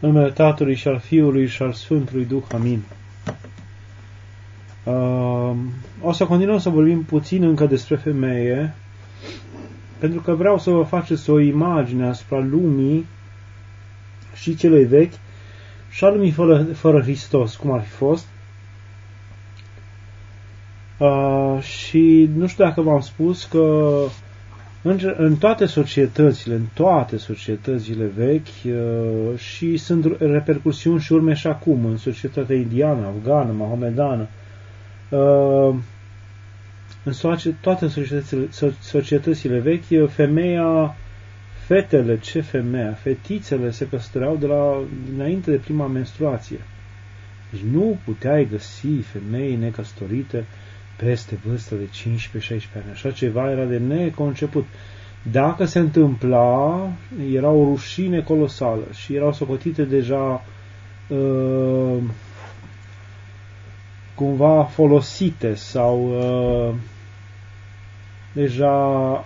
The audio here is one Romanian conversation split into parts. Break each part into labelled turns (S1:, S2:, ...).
S1: În numele Tatălui și al Fiului și al Sfântului Duh. Amin. O să continuăm să vorbim puțin încă despre femeie, pentru că vreau să vă faceți o imagine asupra lumii și celei vechi și a lumii fără Hristos, cum ar fi fost. Și nu știu dacă v-am spus că în toate societățile vechi și sunt repercusiuni și urme și acum, în societatea indiană, afgană, mahomedană, în toate societățile vechi, fetițele se căsătoreau dinainte de prima menstruație. Deci nu puteai găsi femei necăsătorite peste vârsta de 15-16 ani. Așa ceva era de neconceput. Dacă se întâmpla, era o rușine colosală și erau socotite deja cumva folosite sau deja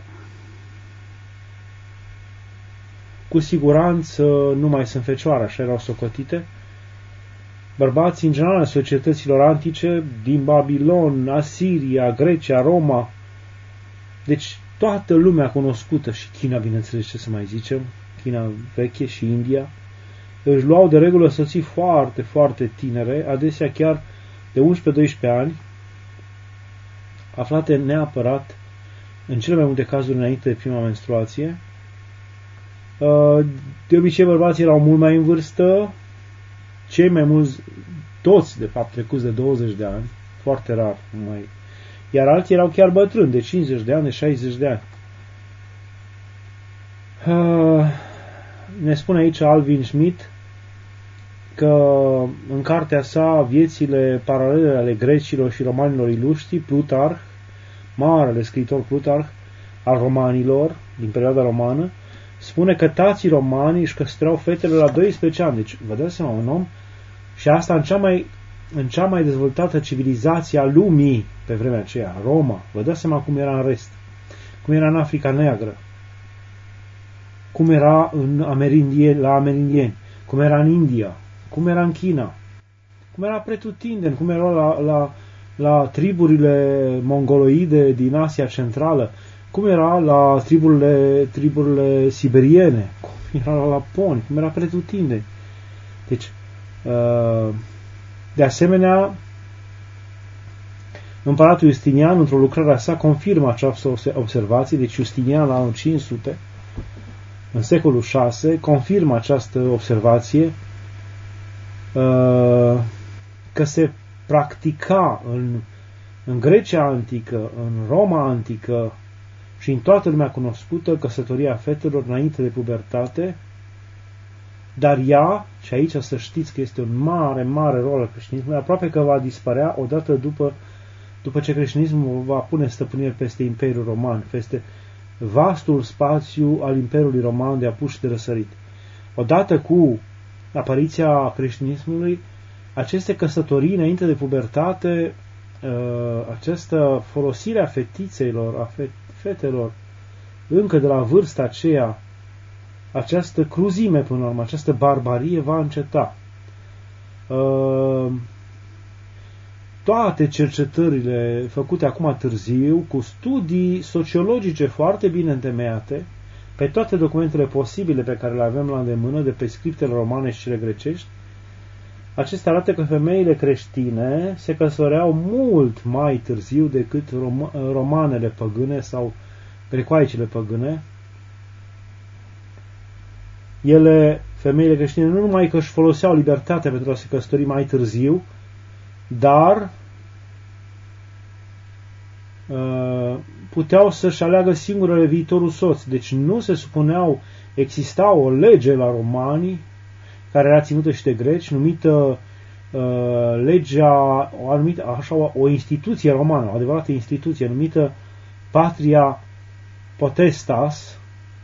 S1: cu siguranță nu mai sunt fecioare, așa erau socotite. Bărbații, în general, societăților antice, din Babilon, Asiria, Grecia, Roma, deci toată lumea cunoscută, și China, bineînțeles, ce să mai zicem, China veche și India, își luau de regulă soții foarte, foarte tinere, adesea chiar de 11-12 ani, aflate neapărat, în cele mai multe cazuri, înainte de prima menstruație. De obicei, bărbații erau mult mai în vârstă, cei mai mulți, toți, de fapt, trecuți de 20 de ani, foarte rar, iar alții erau chiar bătrâni, de 50 de ani, de 60 de ani. Ne spune aici Alvin Schmidt că în cartea sa Viețile paralele ale grecilor și romanilor iluștri, Plutarh, marele scriitor Plutarh al romanilor, din perioada romană, spune că tații romani își căsătoreau fetele la 12 ani. Deci, vă dați seama, un om, și asta în cea mai dezvoltată civilizație a lumii pe vremea aceea, Roma. Vă dați seama cum era în rest, cum era în Africa Neagră, cum era la amerindieni, cum era în India, cum era în China, cum era pretutindeni, cum era la triburile mongoloide din Asia Centrală, cum era la triburile siberiene, cum era la laponi, cum era pretutindeni. Deci, de asemenea, împăratul Justinian, într-o lucrare a sa, confirmă această observație. Deci Justinian, la anul 500, în secolul 6, confirmă această observație că se practica în Grecia antică, în Roma antică și în toată lumea cunoscută căsătoria fetelor înainte de pubertate, dar ea, și aici să știți că este un mare, mare rol al creștinismului, aproape că va dispărea odată după ce creștinismul va pune stăpânire peste Imperiul Roman, peste vastul spațiu al Imperiului Roman de apus și de răsărit. Odată cu apariția creștinismului, aceste căsătorii înainte de pubertate, această folosire a fetițelor, a fetelor, încă de la vârsta aceea, această cruzime până la urmă, această barbarie va înceta. Toate cercetările făcute acum târziu, cu studii sociologice foarte bine întemeiate, pe toate documentele posibile pe care le avem la îndemână, de pe scriptele romane și cele grecești, acestea arată că femeile creștine se căsătoreau mult mai târziu decât romanele păgâne sau grecoaicele păgâne. Femeile creștine, nu numai că își foloseau libertatea pentru a se căsători mai târziu, dar puteau să-și aleagă singurele viitorul soț. Deci nu se supuneau, exista o lege la romani, care era ținută și de greci, numită legea, o instituție romană, o adevărată instituție, numită Patria Potestas,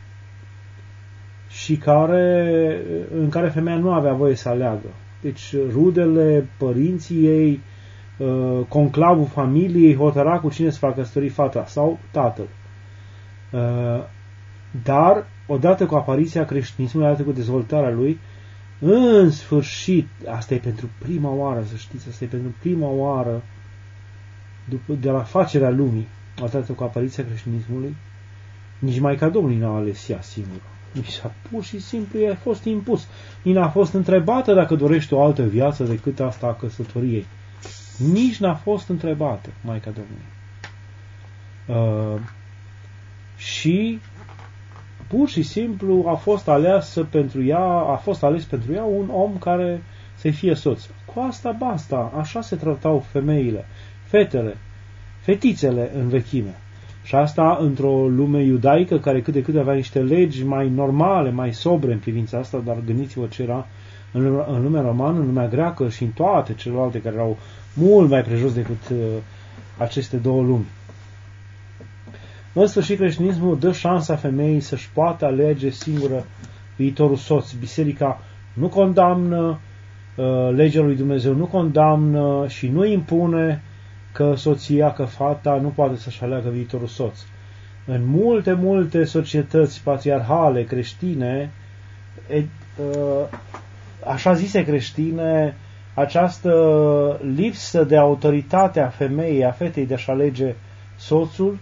S1: și în care femeia nu avea voie să aleagă. Deci rudele, părinții ei, conclavul familiei hotăra cu cine să facă căsători, fata sau tatăl. Dar, odată cu apariția creștinismului, odată cu dezvoltarea lui, În sfârșit, asta e pentru prima oară, să știți, asta e pentru prima oară de la facerea lumii, odată cu apariția creștinismului, nici Maica Domnului n-a ales ea singură. Nici s-a pur și simplu i-a fost impus. Nici n-a fost întrebată dacă dorește o altă viață decât asta a căsătoriei. Nici n-a fost întrebată Maica Domnului. Și pur și simplu a fost ales pentru ea un om care să fie soț. Cu asta basta. Așa se tratau femeile, fetele, fetițele în vechime. Și asta într-o lume iudaică care cât de cât avea niște legi mai normale, mai sobre în privința asta, dar gândiți-vă ce era în lumea romană, în lumea greacă și în toate celelalte care erau mult mai prejos decât aceste două lumi. În sfârșit, creștinismul dă șansa femeii să-și poată alege singură viitorul soț. Biserica nu condamnă, legea lui Dumnezeu nu condamnă și nu impune că soția, că fata nu poate să-și aleagă viitorul soț. În multe societăți patriarhale creștine, așa zise creștine, această lipsă de autoritate a femeii, a fetei de a-și alege soțul,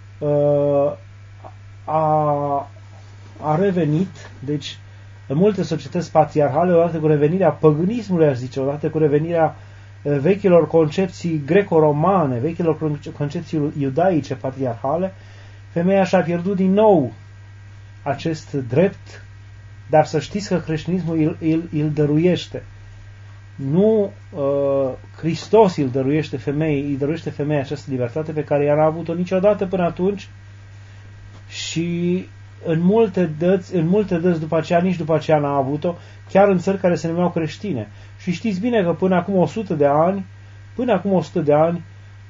S1: a revenit. Deci în multe societăți patriarhale, odată cu revenirea păgânismului, aș zice, odată cu revenirea vechilor concepții greco-romane, vechilor concepții iudaice patriarhale, femeia și-a pierdut din nou acest drept, dar să știți că creștinismul îl dăruiește. Nu Hristos îl dăruiește femeii această libertate pe care ea n-a avut-o niciodată până atunci și în multe dăți după aceea, nici după aceea n-a avut-o, chiar în țări care se numeau creștine. Și știți bine că până acum 100 de ani,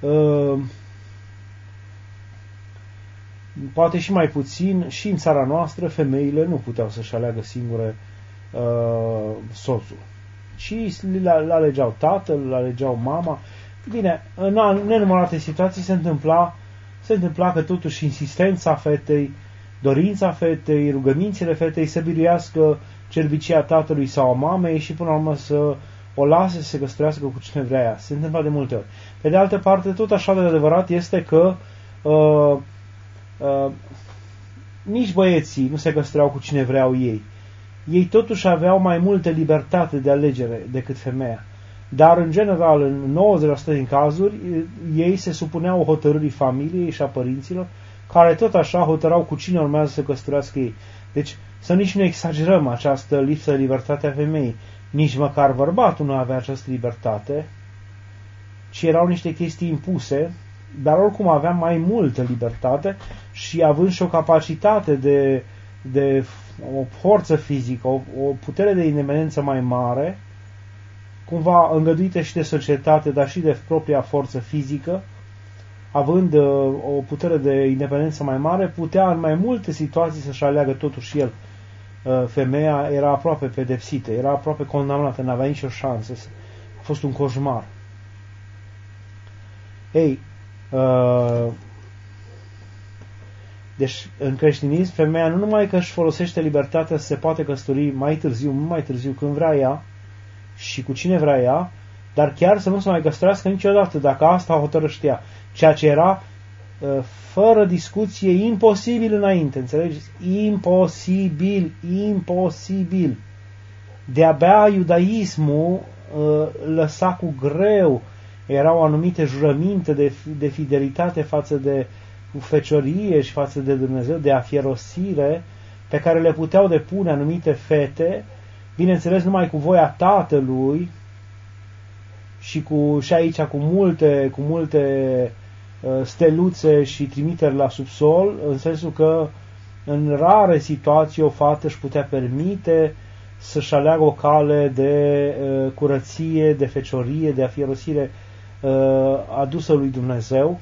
S1: poate și mai puțin, și în țara noastră, femeile nu puteau să-și aleagă singure soțul. Și le alegeau tatăl, le alegeau mama. Bine, în nenumărate situații se întâmpla că totuși insistența fetei, dorința fetei, rugămințile fetei să biruiască cerbicia tatălui sau a mamei și până la urmă să o lase să se căsătorească cu cine vrea ea. Se întâmplă de multe ori. Pe de altă parte, tot așa de adevărat este că nici băieții nu se căsătoreau cu cine vreau ei. Ei totuși aveau mai multă libertate de alegere decât femeia. Dar, în general, în 90% din cazuri, ei se supuneau hotărârii familiei și a părinților, care tot așa hotărau cu cine urmează să căsătorească ei. Deci, să nici nu exagerăm această lipsă de libertate a femeii. Nici măcar bărbatul nu avea această libertate, ci erau niște chestii impuse, dar oricum avea mai multă libertate și având și o capacitate de o forță fizică, o putere de independență mai mare, cumva îngăduită și de societate, dar și de propria forță fizică, având o putere de independență mai mare, putea în mai multe situații să-și aleagă totuși el. Femeia era aproape pedepsită, era aproape condamnată, n-avea nicio șansă. A fost un coșmar. Ei, deci în creștinism, femeia nu numai că își folosește libertatea să se poate căsători mai târziu, când vrea ea și cu cine vrea ea, dar chiar să nu se mai căsătorească niciodată, dacă asta hotărăște ea. Ceea ce era fără discuție imposibil înainte, înțelegeți? Imposibil. De-abia iudaismul lăsa cu greu, erau anumite jurăminte de fidelitate față de feciorie și față de Dumnezeu, de afierosire, pe care le puteau depune anumite fete, bineînțeles numai cu voia tatălui și aici cu multe steluțe și trimiteri la subsol, în sensul că în rare situații o fată își putea permite să-și aleagă o cale de curăție, de feciorie, de afierosire adusă lui Dumnezeu.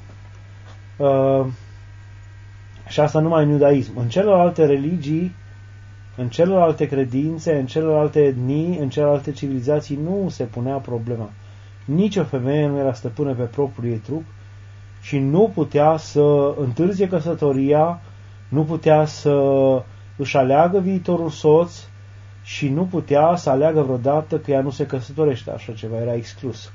S1: Și asta numai în iudaism. În celelalte religii, în celelalte credințe, în celelalte etnii, în celelalte civilizații nu se punea problema. Nici o femeie nu era stăpână pe propriul ei trup și nu putea să întârzie căsătoria, nu putea să își aleagă viitorul soț și nu putea să aleagă vreodată că ea nu se căsătorește, așa ceva, era exclus.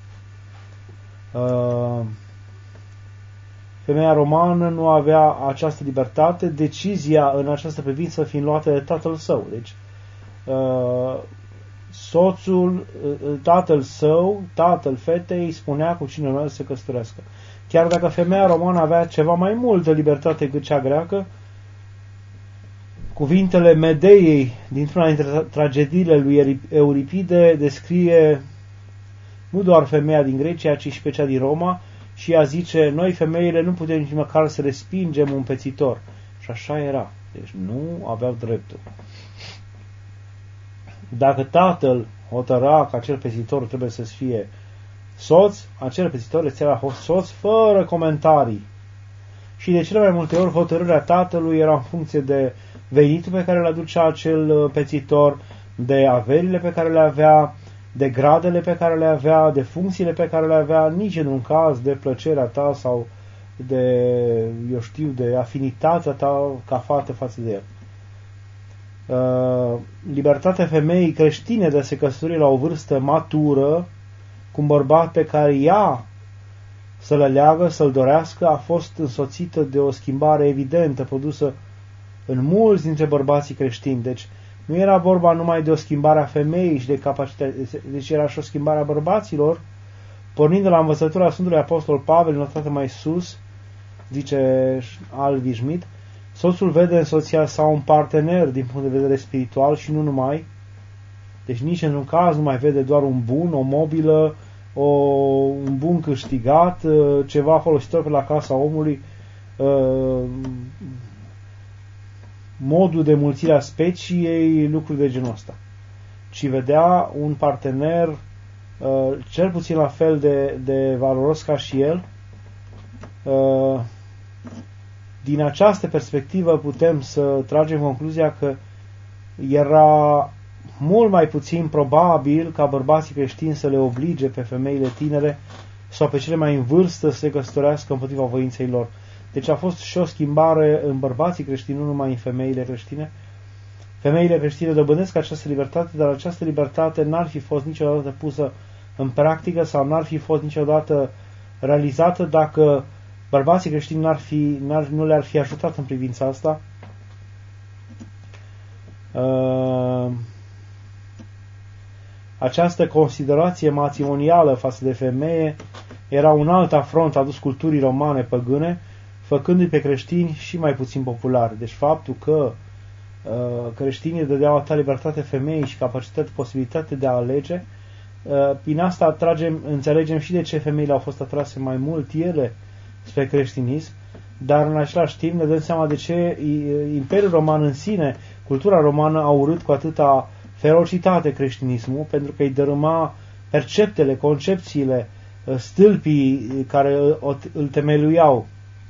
S1: Femeia romană nu avea această libertate, decizia în această privință fiind luată de tatăl său. Deci, soțul, tatăl fetei spunea cu cine urmează să se căsătorească. Chiar dacă femeia romană avea ceva mai multă libertate decât cea greacă, cuvintele Medeiei dintr-una dintre tragediile lui Euripide descrie nu doar femeia din Grecia, ci și pe cea din Roma, și ea zice, noi femeile nu putem nici măcar să respingem un pețitor. Și așa era. Deci nu aveau dreptul. Dacă tatăl hotăra că acel pețitor trebuie să fie soț, acel pețitor este era soț fără comentarii. Și de cele mai multe ori hotărârea tatălui era în funcție de venitul pe care îl aducea acel pețitor, de averile pe care le avea, de gradele pe care le avea, de funcțiile pe care le avea, nici în un caz de plăcerea ta sau de, de afinitatea ta ca fată față de el. Libertatea femeii creștine de a se căsători la o vârstă matură cu un bărbat pe care ea să-l aleagă, să-l dorească, a fost însoțită de o schimbare evidentă produsă în mulți dintre bărbații creștini. Deci nu era vorba numai de o schimbare a femeii și de capacitate, deci era și o schimbare a bărbaților, pornind de la învățătura Sfântului Apostol Pavel, notată mai sus, zice Alvi Schmidt, soțul vede în soția sa un partener din punct de vedere spiritual și nu numai. Deci nici în un caz nu mai vede doar un bun, o mobilă, un bun câștigat, ceva folositor pe la casa omului, modul de mulțire a speciei, lucruri de genul ăsta. Ci vedea un partener cel puțin la fel de valoros ca și el. Din această perspectivă putem să tragem concluzia că era mult mai puțin probabil ca bărbații creștini să le oblige pe femeile tinere sau pe cele mai în vârstă să se căsătorească împotriva voinței lor. Deci a fost și o schimbare în bărbații creștini, nu numai în femeile creștine. Femeile creștine dobândesc această libertate, dar această libertate n-ar fi fost niciodată pusă în practică sau n-ar fi fost niciodată realizată dacă bărbații creștini nu le-ar fi ajutat în privința asta. Această considerație matrimonială față de femeie era un alt afront adus culturii romane păgâne, făcându-i pe creștini și mai puțin populari. Deci faptul că creștinii dădeau atâta libertate femeii și capacitate, posibilitate de a alege, prin asta înțelegem și de ce femeile au fost atrase mai mult ele spre creștinism, dar în același timp ne dăm seama de ce Imperiul Roman în sine, cultura romană a urât cu atâta ferocitate creștinismul, pentru că îi dărâma perceptele, concepțiile, stâlpii care îl temeluiau.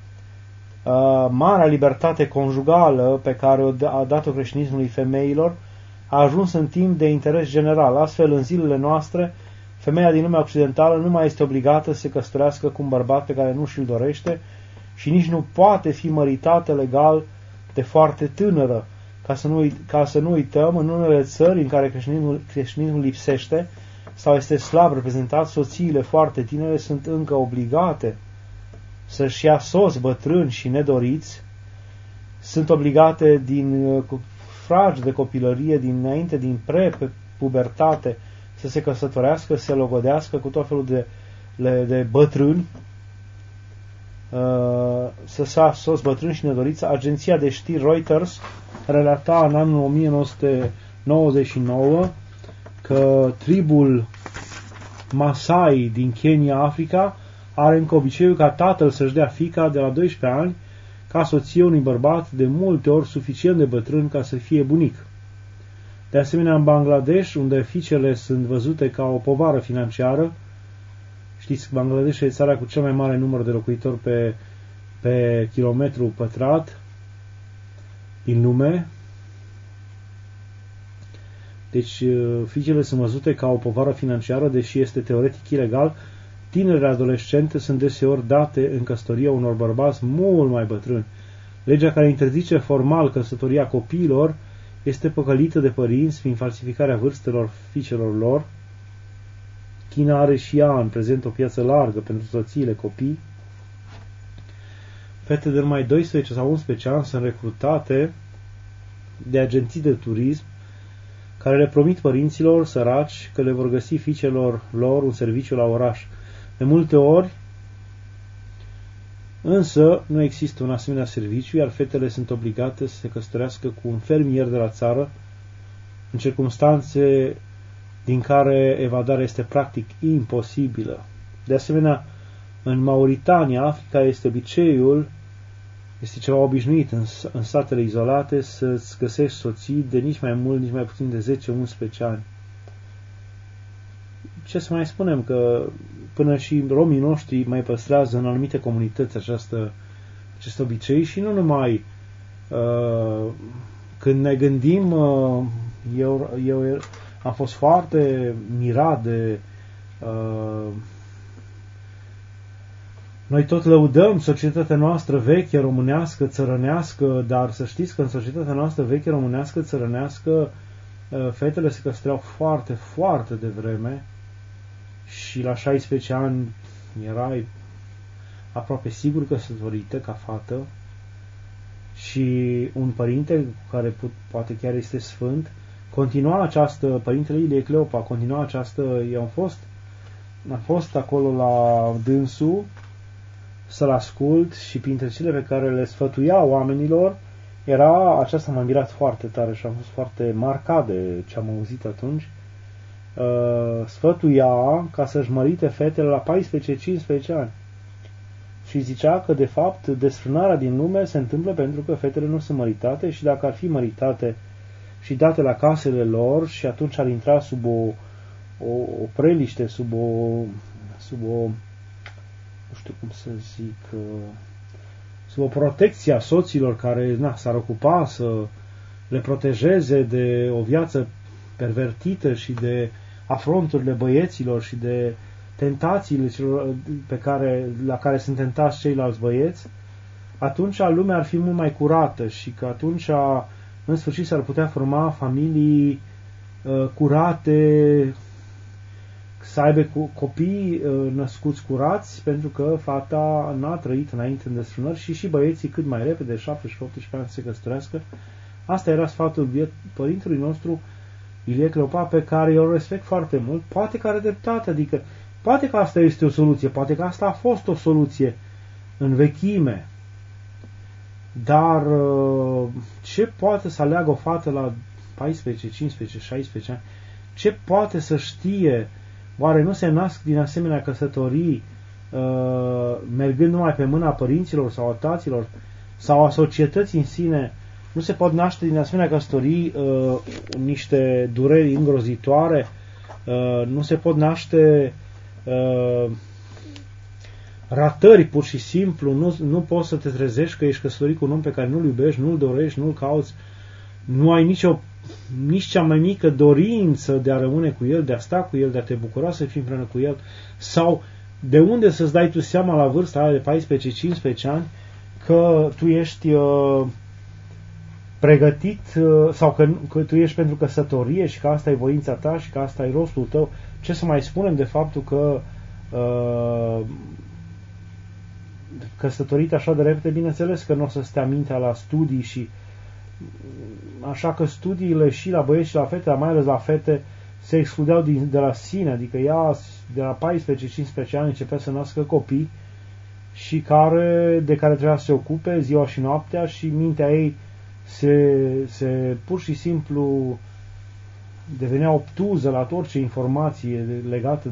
S1: Marea libertate conjugală pe care a dat-o creștinismului femeilor a ajuns în timp de interes general. Astfel, în zilele noastre, femeia din lumea occidentală nu mai este obligată să se căsătorească cu un bărbat pe care nu și-l dorește și nici nu poate fi măritată legal de foarte tânără. Ca să nu uităm, în unele țări în care creștinismul lipsește sau este slab reprezentat, soțiile foarte tinere sunt încă obligate să-și ia soți bătrâni și nedoriți, sunt obligate din fragi de copilărie, din pre-pubertate, să se căsătorească, să se logodească cu tot felul de bătrâni, să ia soți bătrâni și nedoriți. Agenția de știri Reuters relata în anul 1999 că tribul Masai din Kenya, Africa, are încă obiceiul ca tatăl să-și dea fiica de la 12 ani ca soție unui bărbat de multe ori suficient de bătrân ca să fie bunic. De asemenea, în Bangladesh, unde fiicele sunt văzute ca o povară financiară, știți, Bangladesh e țara cu cel mai mare număr de locuitori pe kilometru pătrat din lume. Deci, fiicele sunt văzute ca o povară financiară, deși este teoretic ilegal. Tinerele adolescente sunt deseori date în căsătorie unor bărbați mult mai bătrâni. Legea care interzice formal căsătoria copiilor este păcălită de părinți prin falsificarea vârstelor fiicelor lor. China are și ea în prezent o piață largă pentru soțiile copii. Fete de numai 12 sau 11 ani sunt recrutate de agenții de turism care le promit părinților săraci că le vor găsi fiicelor lor un serviciu la oraș. De multe ori, însă, nu există un asemenea serviciu, iar fetele sunt obligate să se căsătorească cu un fermier de la țară, în circunstanțe din care evadarea este practic imposibilă. De asemenea, în Mauritania, Africa, este ceva obișnuit în satele izolate să-ți găsești soții de nici mai mult, nici mai puțin de 10-11 ani. Ce să mai spunem, că până și romii noștri mai păstrează în anumite comunități acest obicei și nu numai. Când ne gândim, eu am fost foarte mirat de... Noi tot lăudăm societatea noastră veche, românească, țărănească, dar să știți că în societatea noastră veche, românească, țărănească, fetele se căsătoreau foarte, foarte devreme și la 16 ani erai aproape sigur căsătorită ca fată și un părinte care poate chiar este sfânt, părintele Ilie Cleopa, continua această, am fost acolo la dânsul să-l ascult și printre cele pe care le sfătuia oamenilor aceasta m-a mirat foarte tare și am fost foarte marcat de ce am auzit atunci. Sfătuia ca să-și mărite fetele la 14-15 ani și zicea că de fapt desfrânarea din lume se întâmplă pentru că fetele nu sunt măritate și dacă ar fi măritate și date la casele lor și atunci ar intra sub o preliște, sub o nu știu cum să zic, sub o protecție a soților care s-ar ocupa să le protejeze de o viață pervertită și de afronturile băieților și de tentațiile la care sunt tentați ceilalți băieți, atunci lumea ar fi mult mai curată și că atunci în sfârșit s-ar putea forma familii curate, să aibă copii născuți curați, pentru că fata n-a trăit înainte în desfrânări și băieții cât mai repede, 17-18 ani, să se căsătorească. Asta era sfatul părintelui nostru Ilie Cleopa, pe care eu îl respect foarte mult. Poate că are dreptate, adică poate că asta este o soluție, poate că asta a fost o soluție în vechime, dar ce poate să aleagă o fată la 14, 15, 16 ani? Ce poate să știe? Oare nu se nasc din asemenea căsătorii mergând numai pe mâna părinților sau a taților sau a societății în sine? Nu se pot naște din asemenea căsătorii niște dureri îngrozitoare? Nu se pot naște ratări pur și simplu? Nu poți să te trezești că ești căsătorit cu un om pe care nu-l iubești, nu-l dorești, nu-l cauți, nu ai nici cea mai mică dorință de a rămâne cu el, de a sta cu el, de a te bucura să fii împreună cu el? Sau de unde să-ți dai tu seama la vârsta aia de 14-15 ani că tu ești pregătit sau că tu ești pentru căsătorie și că asta e voința ta și că asta e rostul tău? Ce să mai spunem de faptul că căsătorit așa de repede, bineînțeles că nu o să stea mintea la studii și așa că studiile și la băieți și la fete, mai ales la fete, se excludeau de la sine, adică ea de la 14-15 ani începea să nască copii și de care trebuia să se ocupe ziua și noaptea și mintea ei se pur și simplu devenea obtuză la orice informație legată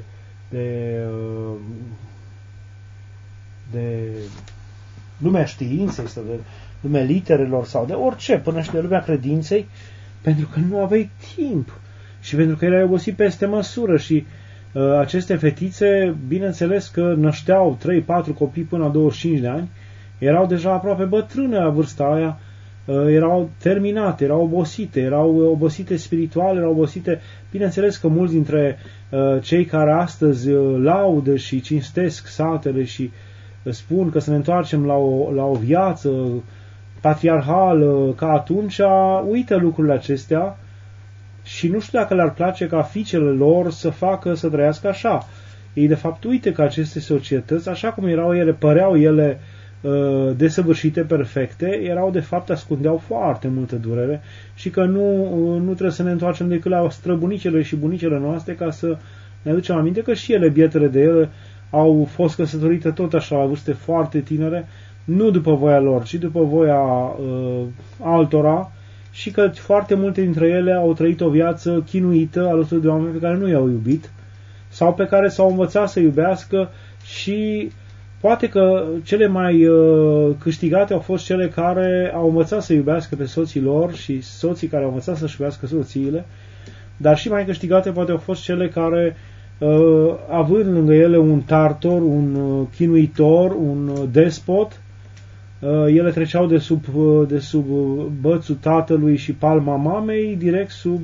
S1: de lumea științei sau de lumea literelor sau de orice, până și de lumea credinței, pentru că nu aveai timp și pentru că erai obosit peste măsură și aceste fetițe, bineînțeles că nășteau 3-4 copii până la 25 de ani, erau deja aproape bătrâne la vârsta aia, erau terminate, erau obosite spiritual, erau obosite. Bineînțeles că mulți dintre cei care astăzi laudă și cinstesc satele și spun că să ne întoarcem la o viață patriarhală ca atunci, uită lucrurile acestea și nu știu dacă le-ar place ca fiicele lor să trăiască așa. Ei de fapt uită că aceste societăți, așa cum erau ele, păreau ele desăvârșite, perfecte, erau de fapt, ascundeau foarte multă durere și că nu trebuie să ne întoarcem decât la străbunicele și bunicele noastre ca să ne aducem aminte că și ele, bietele de ele, au fost căsătorite tot așa la vârste foarte tinere, nu după voia lor, ci după voia altora, și că foarte multe dintre ele au trăit o viață chinuită alături de oameni pe care nu i-au iubit sau pe care s-au învățat să iubească, și poate că cele mai câștigate au fost cele care au învățat să iubească pe soții lor și soții care au învățat să-și iubească soțiile, dar și mai câștigate poate au fost cele care, având lângă ele un tartor, un chinuitor, un despot, ele treceau de sub bățul tatălui și palma mamei, direct sub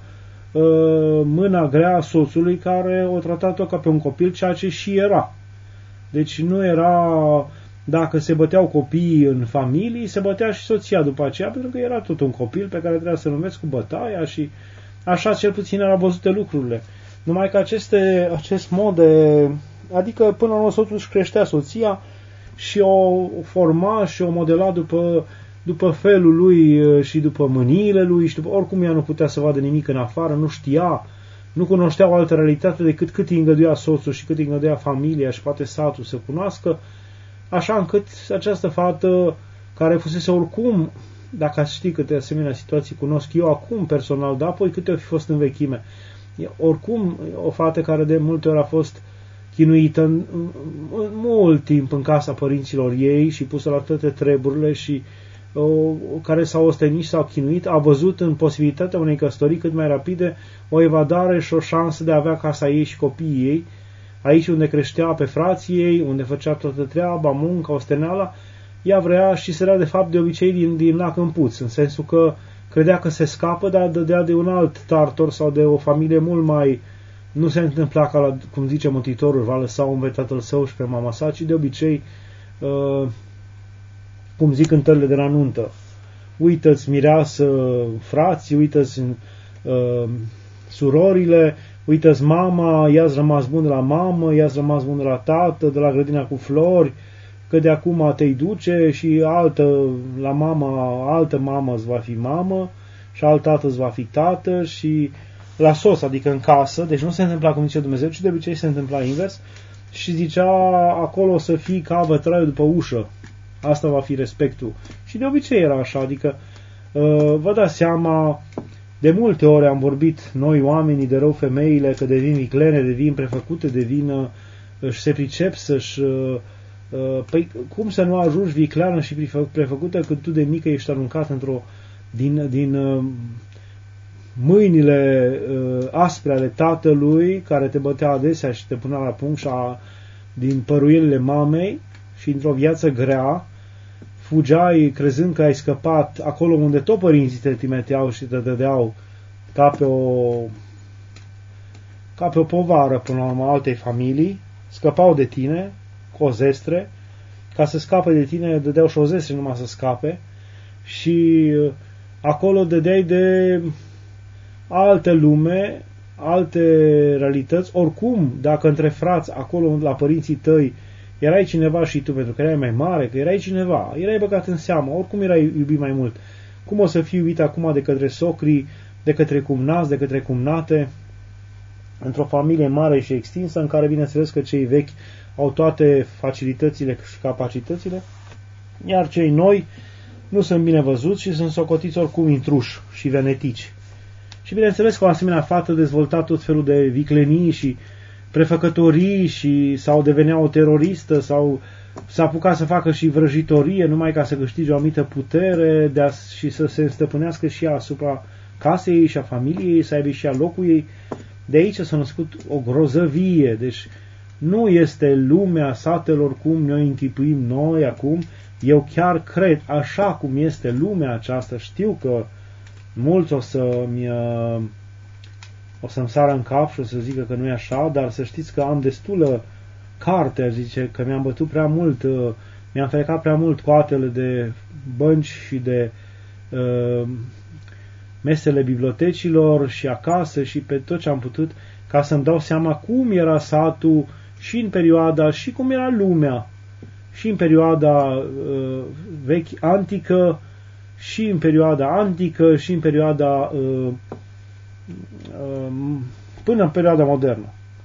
S1: mâna grea a soțului, care o trata-o ca pe un copil, ceea ce și era. Deci nu era, dacă se băteau copiii în familii, se bătea și soția după aceea, pentru că era tot un copil pe care trebuia să-l înveți cu bătaia și așa cel puțin erau văzute lucrurile. Numai că acest mod de, adică până la urmă soțul își creștea soția și o forma și o modela după felul lui și după mâniile lui și oricum ea nu putea să vadă nimic în afară, nu știa, nu cunoștea o altă realitate decât cât îi îngăduia soțul și cât îi îngăduia familia și poate satul să cunoască, așa încât această fată care fusese oricum, dacă ați ști câte asemenea situații cunosc eu acum personal, dar apoi câte au fi fost în vechime, oricum o fată care de multe ori a fost chinuită în mult timp în casa părinților ei și pusă la toate treburile și care s-au ostenit și s-au chinuit, a văzut în posibilitatea unei căsătorii cât mai rapide o evadare și o șansă de a avea casa ei și copiii ei, aici unde creștea pe frații ei, unde făcea toată treaba, munca, osteneala, ea vrea și sărea de fapt de obicei din lac în puț, în sensul că credea că se scapă, dar dădea de un alt tartor sau de o familie mult mai. Nu se întâmpla ca, cum zice Mântuitorul, va lăsa un pe tatăl său și pe mama sa, ci de obicei, cum zic cântările de la nuntă, uită-ți mireasă frații, uită-ți surorile, uită-ți mama, ia-ți rămas bun de la mamă, ia-ți rămas bun de la tată, de la grădina cu flori, că de acum te-i duce și altă mamă îți va fi mamă și alt tată îți va fi tată și la sos, adică în casă, deci nu se întâmpla cum zice Dumnezeu, ci de obicei se întâmpla invers și zicea acolo o să fii ca vătraiul după ușă, asta va fi respectul. Și de obicei era așa, adică vă dați seama, de multe ori am vorbit noi oamenii de rău, femeile, că devin viclene, devin prefăcute, și se pricep să-și. Păi cum să nu ajungi vicleană și prefăcută când tu de mică ești aruncat din mâinile aspre ale tatălui, care te bătea adesea și te punea la punct, și din păruielile mamei, și într-o viață grea fugeai crezând că ai scăpat acolo unde tot părinții te trimiteau și te dădeau ca pe o povară până la urmă altei familii, scăpau de tine cu o zestre, ca să scape de tine dădeau și o zestre numai să scape, și acolo dădeai de alte lume, alte realități. Oricum, dacă între frați, acolo la părinții tăi, erai cineva și tu, pentru că erai mai mare, că erai cineva, erai băgat în seamă, oricum erai iubit mai mult. Cum o să fii iubit acum de către socrii, de către cumnați, de către cumnate, într-o familie mare și extinsă, în care, bineînțeles, că cei vechi au toate facilitățile și capacitățile, iar cei noi nu sunt bine văzuți și sunt socotiți oricum intruși și venetici. Și bineînțeles că o asemenea fată dezvolta tot felul de viclenii și prefăcătorii sau devenea o teroristă sau s-a apucat să facă și vrăjitorie numai ca să câștige o anumită putere și să se înstăpânească și ea asupra casei ei și a familiei, să aibă și ea locul ei. De aici s-a născut o grozăvie. Deci nu este lumea satelor cum ne-o închipuim noi acum. Eu chiar cred, așa cum este lumea aceasta, știu că mulți o să-mi sară în cap și o să zică că nu e așa, dar să știți că am destulă carte, zice, că mi-am bătut prea mult, mi-am frecat prea mult coatele de bănci și de mesele bibliotecilor și acasă și pe tot ce am putut, ca să-mi dau seama cum era satul și în perioada, și cum era lumea, și în perioada vechi antică, și în perioada antică, și în perioada până în perioada modernă.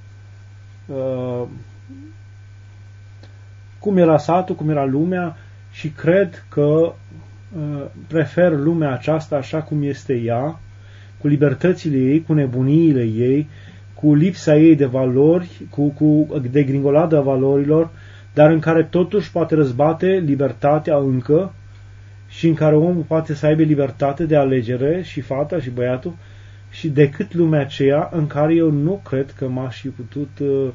S1: Cum era satul, cum era lumea, și cred că prefer lumea aceasta așa cum este ea, cu libertățile ei, cu nebuniile ei, cu lipsa ei de valori, cu degringolada valorilor, dar în care totuși poate răzbate libertatea încă și în care omul poate să aibă libertate de alegere, și fata și băiatul, și decât lumea aceea în care eu nu cred că m-aș fi putut...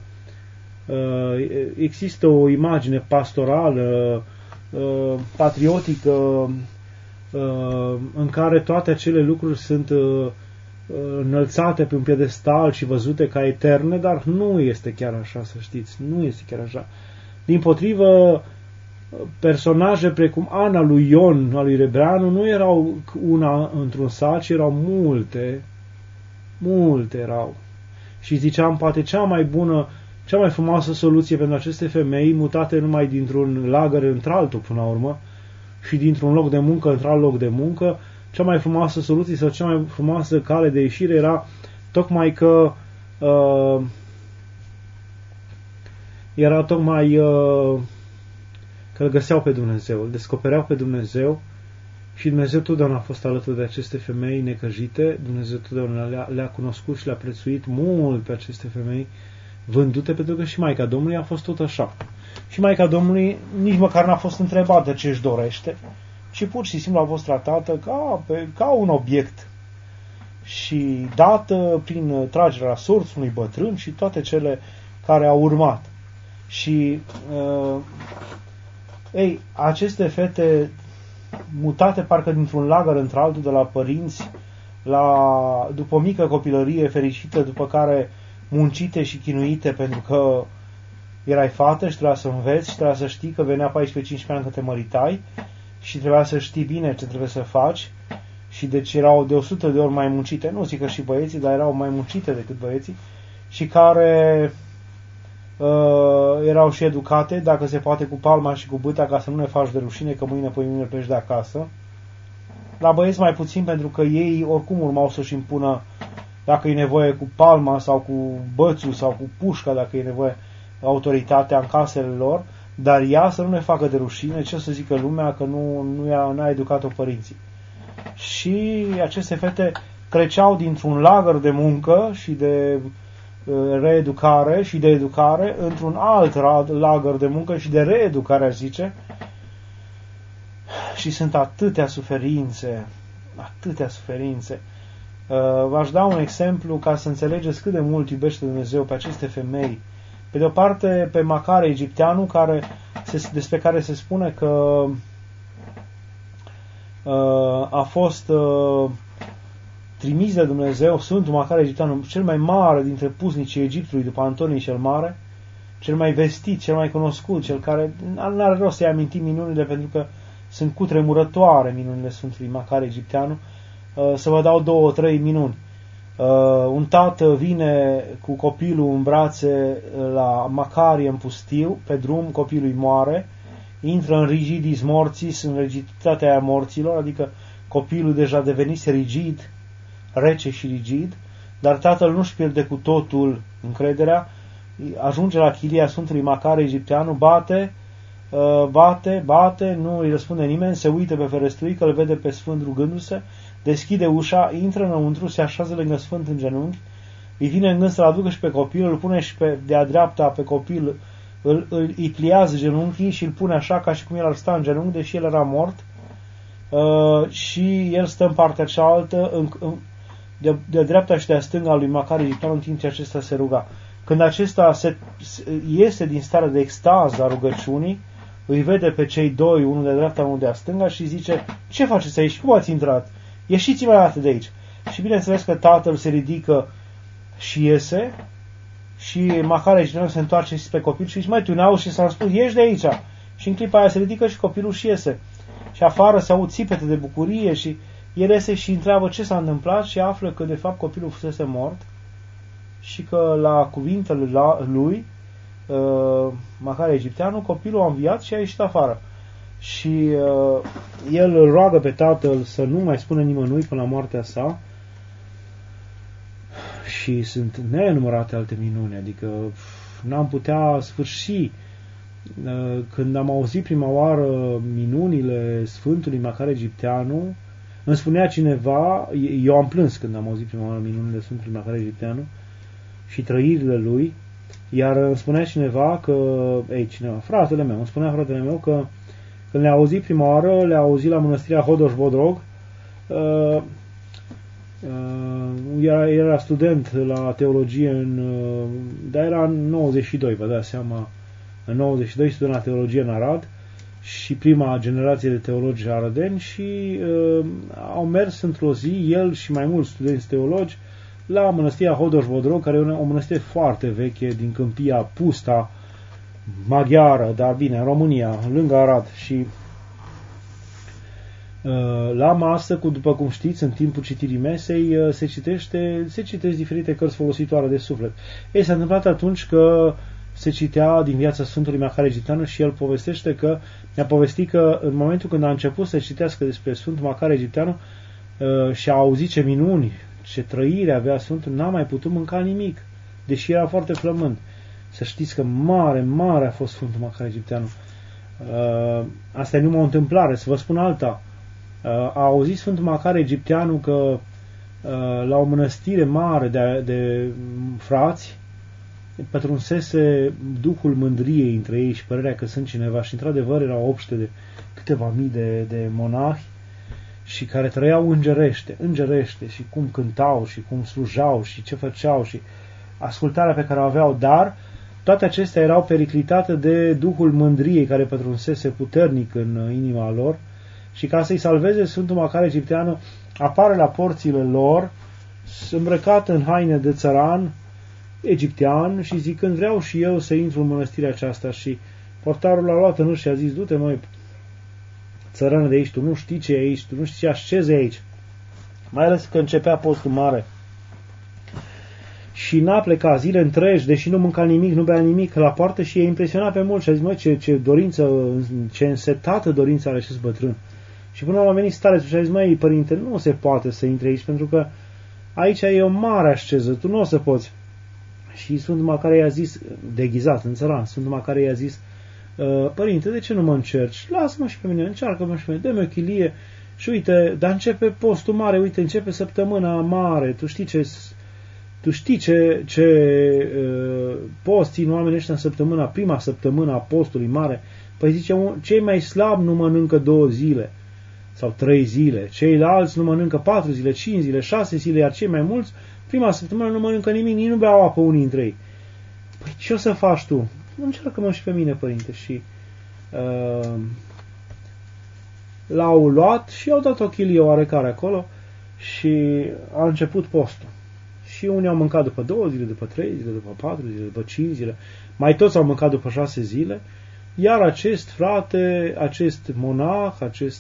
S1: există o imagine pastorală, patriotică, în care toate acele lucruri sunt înălțate pe un piedestal și văzute ca eterne, dar nu este chiar așa, să știți, nu este chiar așa. Dimpotrivă, personaje precum Ana lui Ion, a lui Rebreanu, nu erau una într-un sat, ci erau multe erau. Și ziceam, poate cea mai bună, cea mai frumoasă soluție pentru aceste femei, mutate numai dintr-un lagăr într-altul până la urmă, și dintr-un loc de muncă într-alt loc de muncă, cea mai frumoasă soluție sau cea mai frumoasă cale de ieșire era tocmai că că îl găseau pe Dumnezeu, îl descopereau pe Dumnezeu, și Dumnezeu totdeauna a fost alături de aceste femei necăjite. Dumnezeu totdeauna le-a cunoscut și le-a prețuit mult pe aceste femei vândute, pentru că și Maica Domnului a fost tot așa. Și Maica Domnului nici măcar n-a fost întrebată ce își dorește, ci pur și simplu a fost tratată ca un obiect și dată prin tragerea la sorți unui bătrân și toate cele care au urmat. Și aceste fete mutate parcă dintr-un lagăr într-altul de la părinți, după o mică copilărie fericită, după care muncite și chinuite pentru că erai fată și trebuia să înveți și trebuia să știi că venea 14-15 ani că te măritai și trebuia să știi bine ce trebuie să faci, și deci erau de 100 de ori mai muncite, nu zic că și băieții, dar erau mai muncite decât băieții, și care erau și educate, dacă se poate, cu palma și cu bâta, ca să nu ne faci de rușine că mâine pleci de acasă. La băieți mai puțin, pentru că ei oricum urmau să-și impună, dacă e nevoie, cu palma sau cu bățul sau cu pușca, dacă e nevoie, autoritatea în casele lor, dar ea să nu ne facă de rușine, ce să zică lumea că nu a educat-o părinții. Și aceste fete treceau dintr-un lagăr de muncă și de reeducare și de educare într-un alt lagăr de muncă și de reeducare, aș zice, și sunt atâtea suferințe. V-aș da un exemplu ca să înțelegeți cât de mult iubește Dumnezeu pe aceste femei. Pe de o parte, pe Macare egipteanu, despre care se spune că a fost trimis de Dumnezeu, Sfântul Macare egipteanu, cel mai mare dintre puznicii Egiptului după Antonie cel Mare, cel mai vestit, cel mai cunoscut, cel care nu are rost să-i amintim minunile, pentru că sunt cutremurătoare minunile Sfântului Macare egipteanu. Să vă dau 2-3 minuni. Un tată vine cu copilul în brațe la Macarie în pustiu, pe drum copilul îi moare, intră în rigidis mortis, în rigiditatea aia morților, adică copilul deja devenise rigid, rece și rigid, dar tatăl nu-și pierde cu totul încrederea, ajunge la chilia Sfântului Macare egipteanu, bate, nu îi răspunde nimeni, se uită pe ferestruică, îl vede pe Sfânt rugându-se, deschide ușa, intră înăuntru, se așează lângă Sfânt în genunchi, îi vine în gând să-l aducă și pe copil, îl pune și de-a dreapta pe copil, îi pliază genunchii și îl pune așa ca și cum el ar sta în genunchi, deși el era mort, și el stă în partea cealaltă, de dreapta și de stânga lui Macare egipteanu, în timp ce acesta se ruga. Când acesta iese din starea de extaz a rugăciunii, îi vede pe cei doi, unul de dreapta, unul de stânga, și zice: ce faceți aici? Cum ați intrat? Ieșiți imediat de aici. Și bineînțeles că tatăl se ridică și iese, și Macare egipteanu se întoarce spre copil și zice: măi, tu n-auzi și s-a spus, ieși de aici. Și în clipa aia se ridică și copilul și iese. Și afară se aud țipete de bucurie și el iese și întreabă ce s-a întâmplat și află că de fapt copilul fusese mort și că la cuvintele lui, Macare egipteanul, copilul a înviat și a ieșit afară. Și el îl roagă pe tatăl să nu mai spună nimănui până la moartea sa. Și sunt nenumărate alte minuni, adică n-am putea sfârși. Când am auzit prima oară minunile Sfântului Macare egipteanu, îmi spunea cineva, eu am plâns când am auzit prima oară minunile Sfântului Macare egipteanu și trăirile lui, iar îmi spunea cineva că, fratele meu, îmi spunea fratele meu că când le-a auzit prima oară, le-a auzit la mănăstirea Hodoș-Bodrog, era student la teologie dar era în 92, vă dați seama, în 92 student la teologie în Arad și prima generație de teologi arădeni și au mers într-o zi, el și mai mulți studenți teologi, la mănăstirea Hodoș-Bodrog, care e o mănăstire foarte veche din câmpia Pusta, maghiară, dar bine, în România, lângă Arad. Și la masă, după cum știți, în timpul citirii mesei, se citesc diferite cărți folositoare de suflet. S-a întâmplat atunci că se citea din viața Sfântului Macare egipteanu și el povestește că, mi-a povestit că în momentul când a început să citească despre Sfântul Macare egipteanu și a auzit ce minuni, ce trăire avea Sfântul, n-a mai putut mânca nimic, deși era foarte flămând. Să știți că mare a fost Sfântul Macare egipteanu. Asta e numai o întâmplare, să vă spun alta. A auzit Sfântul Macare egipteanu că la o mănăstire mare de frați pătrunsese duhul mândriei între ei și părerea că sunt cineva și într-adevăr erau obște de câteva mii de monahi și care trăiau îngerește și cum cântau și cum slujau și ce făceau și ascultarea pe care o aveau, dar toate acestea erau periclitate de duhul mândriei care pătrunsese puternic în inima lor și ca să-i salveze Sfântul Macare egipteanu apare la porțile lor îmbrăcat în haine de țăran egiptean și zicând vreau și eu să intru în mănăstirea aceasta și portarul l-a luat în și a zis du-te măi țărână de aici, tu nu știi ce e aici, tu nu știi ce așezi aici, mai ales că începea postul mare și n-a plecat zile întregi, deși nu mânca nimic, nu bea nimic la poartă și e impresionat pe mult și a zis, măi, ce dorință, ce însetată dorință are acest bătrân. Și până la a venit stare și a zis, măi, părinte, nu se poate să intre aici, pentru că aici e o mare asceză, tu nu o să poți. Și Sfântul Macare i-a zis, deghizat în țăran, Sfântul Macare i-a zis, părinte, de ce nu mă încerci? Lasă-mă și pe mine, încearcă-mă și pe mine, dă-mi o chilie și uite, dar începe postul mare, uite, începe săptămâna mare, tu știi ce post țin oamenii ăștia în săptămâna, prima săptămână a postului mare? Păi zice, cei mai slabi nu mănâncă 2 zile sau 3 zile, ceilalți nu mănâncă 4 zile, 5 zile, 6 zile, iar cei mai mulți, prima săptămână nu mănâncă nimic, nici nu beau apă unii dintre ei. Păi ce o să faci tu? Încearcă-mă și pe mine, părinte. Și l-au luat și i-au dat o chilie oarecare acolo și a început postul. Și unii au mâncat după 2 zile, după 3 zile, după 4 zile, după 5 zile. Mai toți au mâncat după 6 zile. Iar acest frate, acest monah, acest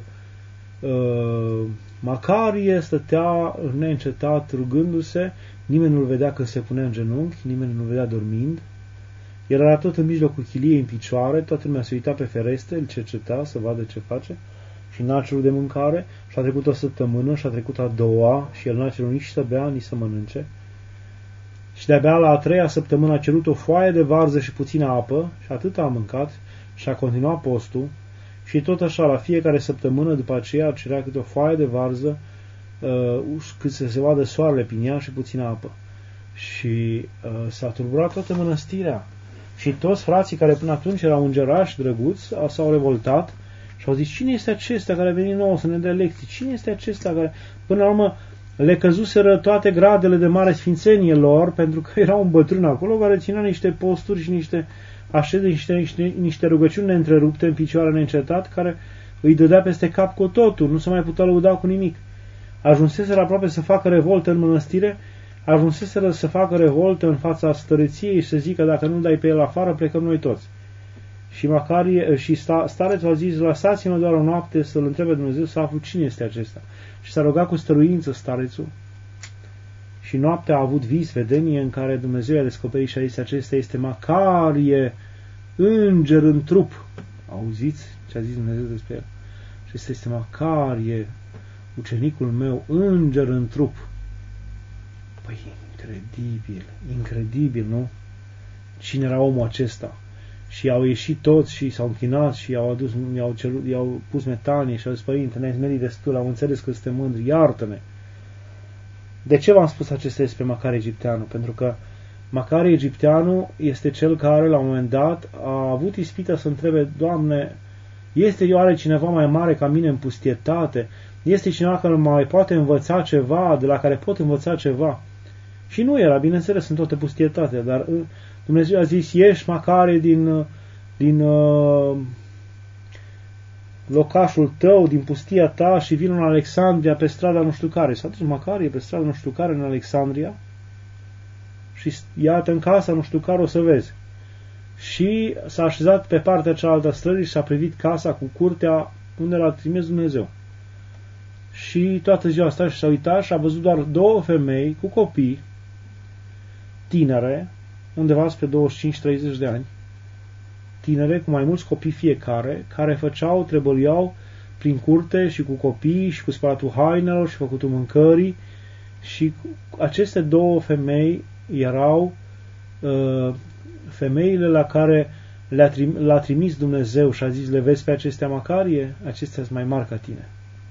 S1: Macarie stătea neîncetat rugându-se. Nimeni nu-l vedea când se punea în genunchi, nimeni nu-l vedea dormind. El era tot în mijlocul chiliei în picioare, toată lumea se uita pe ferestre, îl cerceta să vadă ce face și n-a cerut de mâncare. Și a trecut o săptămână și a trecut a doua și el n-a cerut nici să bea, nici să mănânce. Și de-abia la a 3-a săptămână a cerut o foaie de varză și puțină apă și atât a mâncat și a continuat postul. Și tot așa, la fiecare săptămână după aceea cerea câte o foaie de varză cât să se vadă soarele prin ea și puțină apă. Și s-a tulburat toată mănăstirea. Și toți frații care până atunci erau îngerași, drăguți, s-au revoltat și au zis, cine este acesta care a venit nou să ne dea lecții? Cine este acesta care... Până la urmă le căzuseră toate gradele de mare sfințenie lor, pentru că era un bătrân acolo care ținea niște posturi și niște așeze, niște rugăciuni neîntrerupte în picioare neîncetat, care îi dădea peste cap cu totul, nu se mai putea lăuda cu nimic. Ajunseseră aproape să facă revoltă în mănăstire, ajunseseră să facă revoltă în fața stăreției și să zică dacă nu dai pe el afară, plecăm noi toți. Și starețul a zis, lăsați-mă doar o noapte să-L întrebe Dumnezeu să aflu cine este acesta. Și s-a rugat cu stăruință starețul. Și noaptea a avut vis, vedenie, în care Dumnezeu i-a descoperit și a zis, acesta este Macarie, înger în trup. Auziți ce a zis Dumnezeu despre el? Acesta este Macarie, ucenicul meu, înger în trup. Păi, incredibil, nu? Cine era omul acesta? Și au ieșit toți și s-au închinat și i-au pus metanie și au zis, Părinte, ne-ai smerit destul, am înțeles că suntem mândri, iartă-ne. De ce v-am spus acesta despre Macarie Egipteanu? Pentru că Macarie Egipteanu este cel care, la un moment dat, a avut ispita să întrebe, Doamne, este oare cineva mai mare ca mine în pustietate? Este cineva care mai poate învăța ceva, de la care pot învăța ceva? Și nu era, bineînțeles, în toată pustietatea, dar Dumnezeu a zis, ieși, Macarie, din locașul tău, din pustia ta și vin în Alexandria pe strada nu știu care. S-a dus Macarie pe strada nu știu care în Alexandria și iată în casa nu știu care o să vezi. Și s-a așezat pe partea cealaltă a străzii și s-a privit casa cu curtea unde l-a trimis Dumnezeu. Și toată ziua asta și s-a uitat și a văzut doar două femei cu copii tinere, undeva spre 25-30 de ani, tinere cu mai mulți copii fiecare, care trebăluiau prin curte și cu copii și cu spălatul hainelor și făcutul mâncării și aceste două femei erau femeile la care l-a trimis Dumnezeu și a zis, le vezi pe acestea, Macarie? Acestea sunt mai mari ca tine.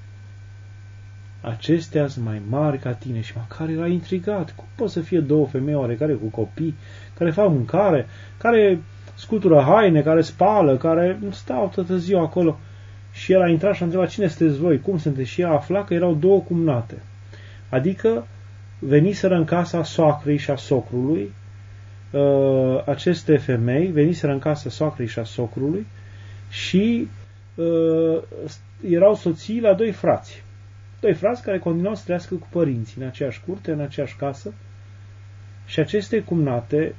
S1: Acestea sunt mai mari ca tine. Și Macarie era intrigat. Cum pot să fie două femei oarecare cu copii, care fac mâncare, care scutură haine, care spală, care stau toată ziua acolo? Și el a intrat și a întrebat, cine sunteți voi? Cum sunteți? Și ea afla că erau două cumnate. Adică veniseră în casa soacrei și a socrului, aceste femei veniseră în casa soacrei și a socrului și erau soții la doi frați. Doi frați care continuau să trăiască cu părinții în aceeași curte, în aceeași casă și aceste cumnate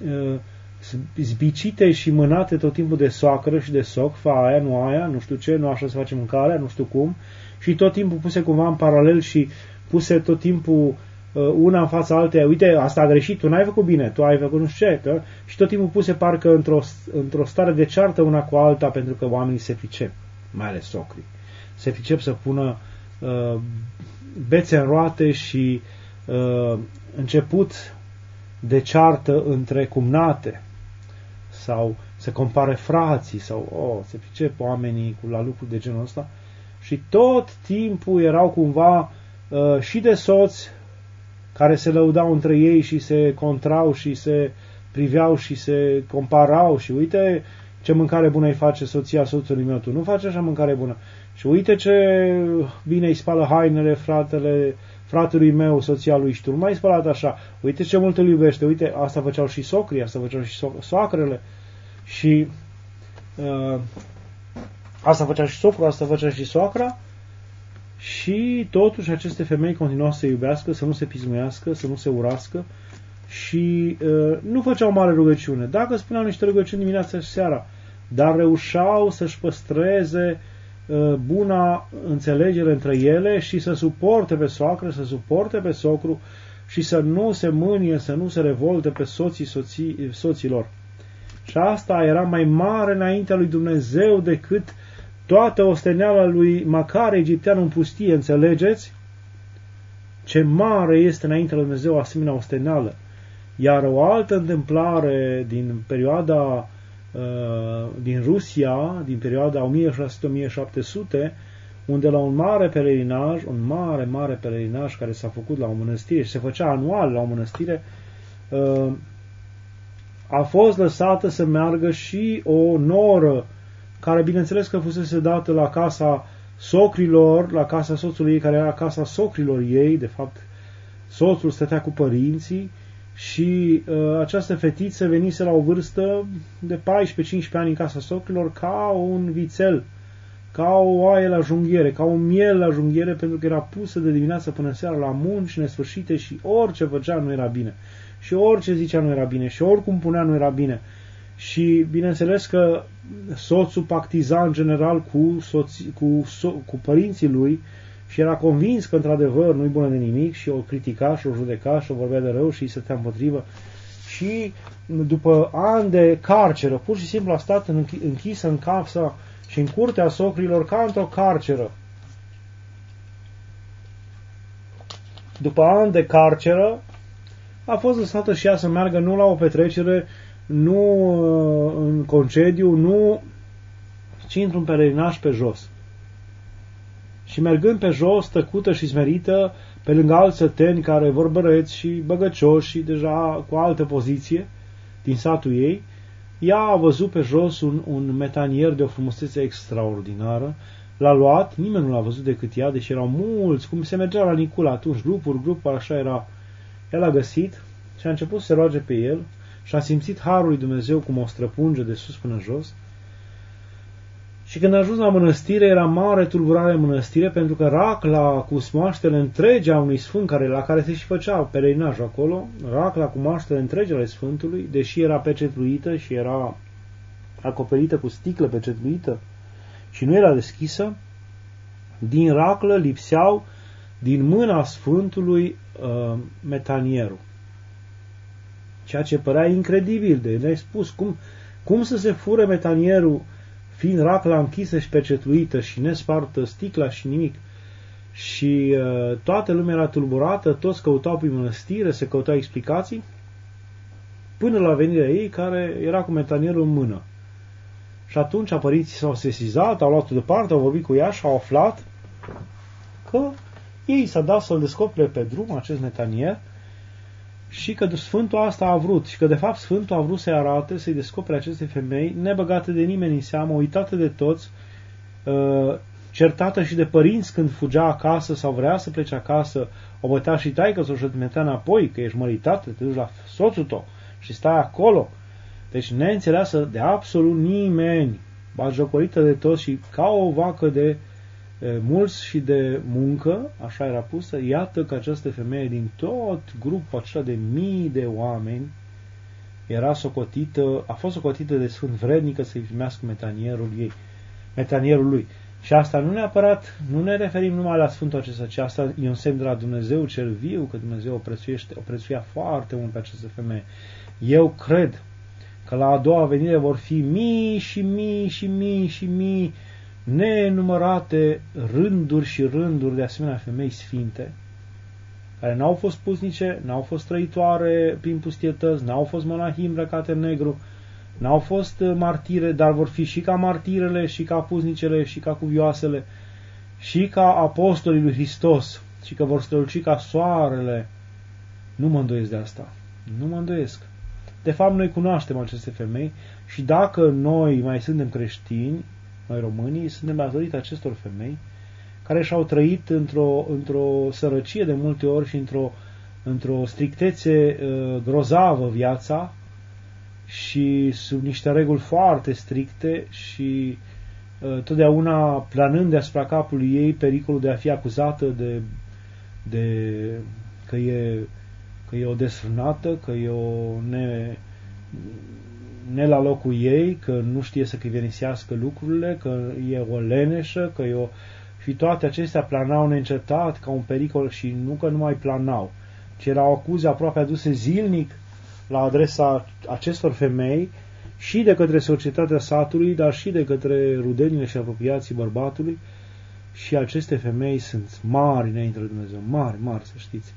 S1: zbicite și mânate tot timpul de soacră și de soc, fa aia, nu știu ce, nu așa se face mâncarea, nu știu cum, și tot timpul puse cumva în paralel și puse tot timpul una în fața alteia, uite, asta a greșit, tu n-ai făcut bine, tu ai făcut nu știu ce, și tot timpul puse parcă într-o stare de ceartă una cu alta, pentru că oamenii se pricep, mai ales socrii, se pricep să pună bețe în roate și început de ceartă între cumnate sau se compare frații sau se pricep oamenii la lucruri de genul ăsta și tot timpul erau cumva și de soți care se lăudau între ei și se contrau și se priveau și se comparau și uite ce mâncare bună îi face soția soțului meu, tu nu faci așa mâncare bună. Și uite ce bine îi spală hainele fratelui meu, soția lui, și tu nu mai spălat așa. Uite ce mult îl iubește. Uite, asta făceau și socrii, asta făceau și soacrele. Și asta făcea și socrul, asta făcea și soacra. Și totuși aceste femei continuau să se iubească, să nu se pismuiască, să nu se urască și nu făceau mare rugăciune. Dacă spuneau niște rugăciuni dimineața și seara, dar reușeau să-și păstreze buna înțelegere între ele și să suporte pe soacră, să suporte pe socru și să nu se mânie, să nu se revolte pe soților. Și asta era mai mare înaintea lui Dumnezeu decât toată osteneala lui Macarie Egipteanu în pustie, înțelegeți? Ce mare este înaintea lui Dumnezeu asemenea osteneală. Iar o altă întâmplare din perioada din Rusia, din perioada 1600-1700, unde la un mare pelerinaj care s-a făcut la o mănăstire și se făcea anual la o mănăstire, a fost lăsată să meargă și o noră care, bineînțeles că fusese dată la casa socrilor, la casa soțului ei, care era casa socrilor ei, de fapt soțul stătea cu părinții și această fetiță venise la o vârstă de 14-15 ani în casa socrilor ca un vițel, ca o oaie la junghiere, ca un miel la junghiere, pentru că era pusă de dimineață până seara la munci nesfârșite și orice făcea nu era bine. Și orice zicea nu era bine și oricum punea nu era bine. Și bineînțeles că soțul pactiza în general cu părinții lui și era convins că într-adevăr nu-i bună de nimic și o critica și o judeca și o vorbea de rău și îi stătea împotrivă. Și după ani de carceră, pur și simplu a stat închisă în casa și în curtea socrilor ca într-o carceră. După ani de carceră a fost lăsată și ea să meargă nu la o petrecere, nu în concediu, nu, ci într-un pelerinaj pe jos. Și mergând pe jos, tăcută și smerită, pe lângă alți săteni care vorbăreți și băgăcioși și deja cu altă poziție din satul ei, ea a văzut pe jos un metanier de o frumusețe extraordinară. L-a luat, nimeni nu l-a văzut decât ea, deși erau mulți, cum se mergea la Nicula atunci, grupuri, așa era. El l-a găsit și a început să se roage pe el și a simțit harul lui Dumnezeu cum o străpunge de sus până jos. Și când a ajuns la mănăstire, era mare tulburare în mănăstire, pentru că racla cu moaștele întregi a unui sfânt, la care se și făcea pelerinajul acolo, racla cu moaștele întregi ale sfântului, deși era pecetluită și era acoperită cu sticlă pecetluită și nu era deschisă, din raclă lipseau din mâna sfântului metanierul. Ceea ce părea incredibil de nespus. Cum să se fure metanierul fiind racla închisă și pecetluită și nespartă sticla și nimic. Și toată lumea era tulburată, toți căutau prin mănăstire, se căutau explicații, până la venirea ei, care era cu metanierul în mână. Și atunci părinții s-au sesizat, au luat-o departe, au vorbit cu ea și au aflat că ei s-a dat să-l descopere pe drum, acest metanier, și că Sfântul asta a vrut, și că de fapt Sfântul a vrut să-i arate, să-i descopere aceste femei, nebăgate de nimeni în seamă, uitate de toți, certată și de părinți când fugea acasă sau vrea să plece acasă, o bătea și taică să o trimitea înapoi, că ești măritată, te duci la soțul tău și stai acolo. Deci neînțeleasă de absolut nimeni, batjocorită de toți și ca o vacă de mulți și de muncă, așa era pusă. Iată că această femeie din tot grupul acela de mii de oameni era socotită, a fost socotită de sfânt vrednică să-i primească metanierul lui. Și asta nu neapărat, nu ne referim numai la sfântul acesta, ci asta e un semn de la Dumnezeu cel viu, că Dumnezeu o prețuia foarte mult pe această femeie. Eu cred că la a doua venire vor fi mii și mii și mii și mii, nenumărate rânduri și rânduri de asemenea femei sfinte, care n-au fost pusnice, n-au fost trăitoare prin pustietăți, n-au fost monahii îmbrăcate în negru, n-au fost martire, dar vor fi și ca martirele, și ca pusnicele, și ca cuvioasele, și ca apostolii lui Hristos, și că vor străluci ca soarele. Nu mă îndoiesc de asta. Nu mă îndoiesc. De fapt, noi cunoaștem aceste femei și dacă noi mai suntem creștini, noi românii, suntem datorită acestor femei care și-au trăit într-o sărăcie de multe ori și într-o strictețe grozavă viața și sub niște reguli foarte stricte și totdeauna planând deasupra capului ei pericolul de a fi acuzată că e o desfrânată, că e ne la locul ei, că nu știe să chivernisească lucrurile, că e o leneșă, și toate acestea planau neîncetat ca un pericol și nu că nu mai planau, ci erau acuze aproape aduse zilnic la adresa acestor femei și de către societatea satului, dar și de către rudenile și apropiații bărbatului. Și aceste femei sunt mari înainte de Dumnezeu, mari, să știți.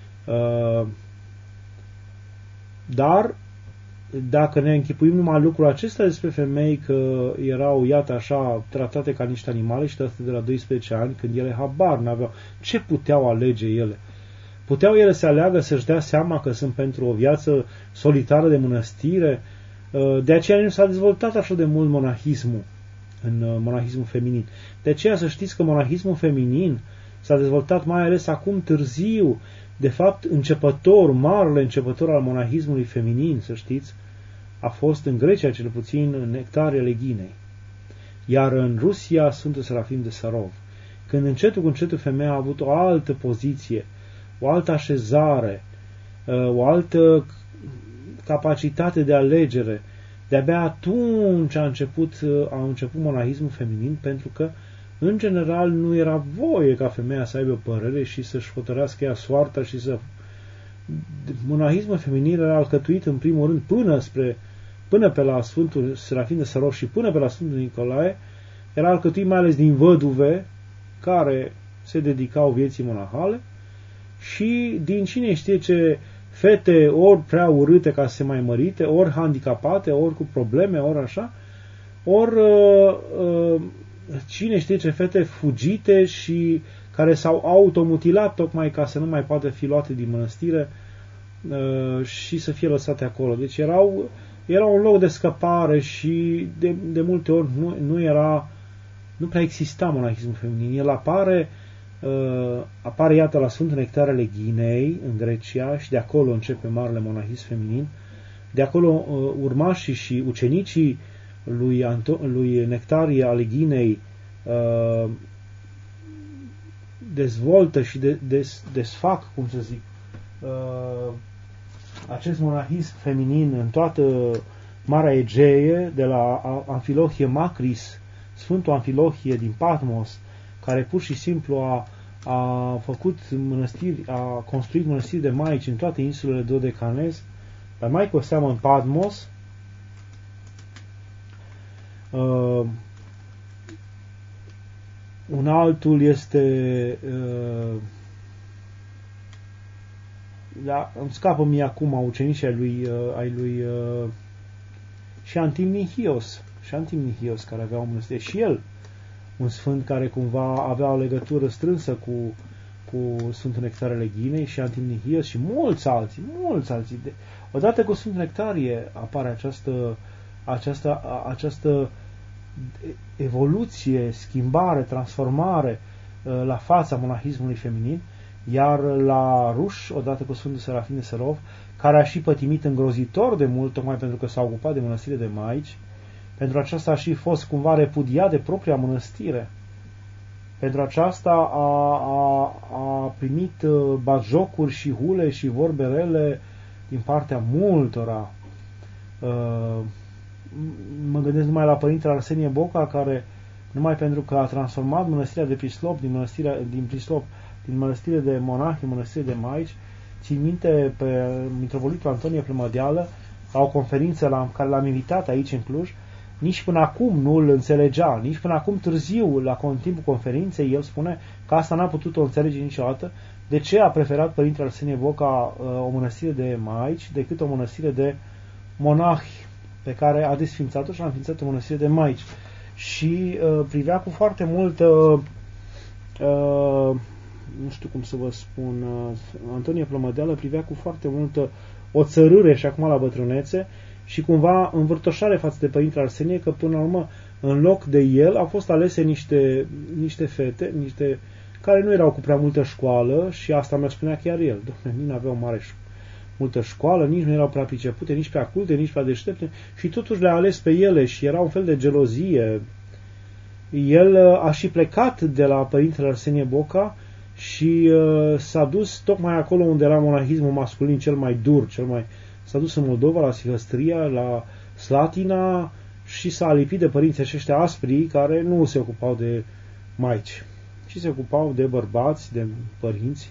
S1: Dar dacă ne închipuim numai lucrul acesta despre femei, că erau, iată așa, tratate ca niște animale și tratate de la 12 ani, când ele habar n-aveau, ce puteau alege ele? Puteau ele să aleagă, să-și dea seama că sunt pentru o viață solitară de mănăstire? De aceea nu s-a dezvoltat așa de mult monahismul, în monahismul feminin. De aceea să știți că monahismul feminin s-a dezvoltat mai ales acum târziu. De fapt, marele începător al monahismului feminin, să știți, a fost în Grecia cel puțin Nectaria Leghinei, iar în Rusia Sfântul Serafim de Sarov. Când încetul cu încetul femeia a avut o altă poziție, o altă așezare, o altă capacitate de alegere. De-abia atunci a început monahismul feminin, pentru că în general nu era voie ca femeia să aibă părere și să-și hotărească ea soarta și să... Monahismul feminin era alcătuit în primul rând până pe la Sfântul Serafin de Sarov și până pe la Sfântul Nicolae, era alcătuit mai ales din văduve care se dedicau vieții monahale și din cine știe ce fete ori prea urâte ca să se mai mărite, ori handicapate, ori cu probleme, ori așa, ori cine știe ce fete fugite și care s-au automutilat tocmai ca să nu mai poată fi luate din mănăstire și să fie lăsate acolo. Deci era un loc de scăpare și de multe ori nu prea exista monahismul feminin. El apare iată la Sfântul Nectar ale Ghinei în Grecia și de acolo începe marele monahism feminin. De acolo urmașii și ucenicii lui Nectarie ale Ghinei dezvoltă și desfac, cum să zic, acest monahism feminin în toată Marea Egee, de la Amfilohie Macris, Sfântul Amfilohie din Patmos, care pur și simplu a construit mănăstiri de maici în toate insulele Dodecanez, dar mai cu seamă în Patmos. Un altul este îmi scapă mie acum ucenicii ai lui și Antimnihios, care avea o mănăstire și el un sfânt care cumva avea o legătură strânsă cu Sfântul Nectarie Ghinei și Antimnihios și mulți alții. Odată cu Sfântul Nectarie apare această evoluție, schimbare, transformare la fața monahismului feminin, iar la Ruș, odată cu Sfântul Serafin de Sarov, care a și pătimit îngrozitor de mult, tocmai pentru că s-a ocupat de mănăstire de maici, pentru aceasta a și fost cumva repudiat de propria mănăstire. Pentru aceasta a primit batjocuri și hule și vorbe rele din partea multora. Mă gândesc numai la Părintele Arsenie Boca, care numai pentru că a transformat mănăstirea de Prislop din mănăstire de monahi în mănăstire de maici. Țin minte pe mitropolitul Antonie Plămădeală la o conferință la care l-am invitat aici în Cluj. Nici până acum nu îl înțelegea, nici până acum târziu, în timpul conferinței, el spune că asta n-a putut o înțelege niciodată. De ce a preferat Părintele Arsenie Boca o mănăstire de maici decât o mănăstire de monahi, pe care a desfințat-o și a înființat o mănăstire de maici. Și privea cu foarte multă, nu știu cum să vă spun, Antonie Plămădeală privea cu foarte multă oțărâre și acum la bătrânețe și cumva învârtoșare față de Părintele Arsenie, că până la urmă, în loc de el, au fost alese niște fete, care nu erau cu prea multă școală și asta mi-a spunea chiar el. Doamne, nici nu aveau multă școală, nici nu erau prea pricepute, nici prea culte, nici prea deștepte și totuși le-a ales pe ele și era un fel de gelozie. El a și plecat de la Părintele Arsenie Boca și s-a dus tocmai acolo unde era monahismul masculin cel mai dur, s-a dus în Moldova, la Sihăstria, la Slatina și s-a lipit de părinții aceștia aspri care nu se ocupau de maici, ci se ocupau de bărbați, de părinți.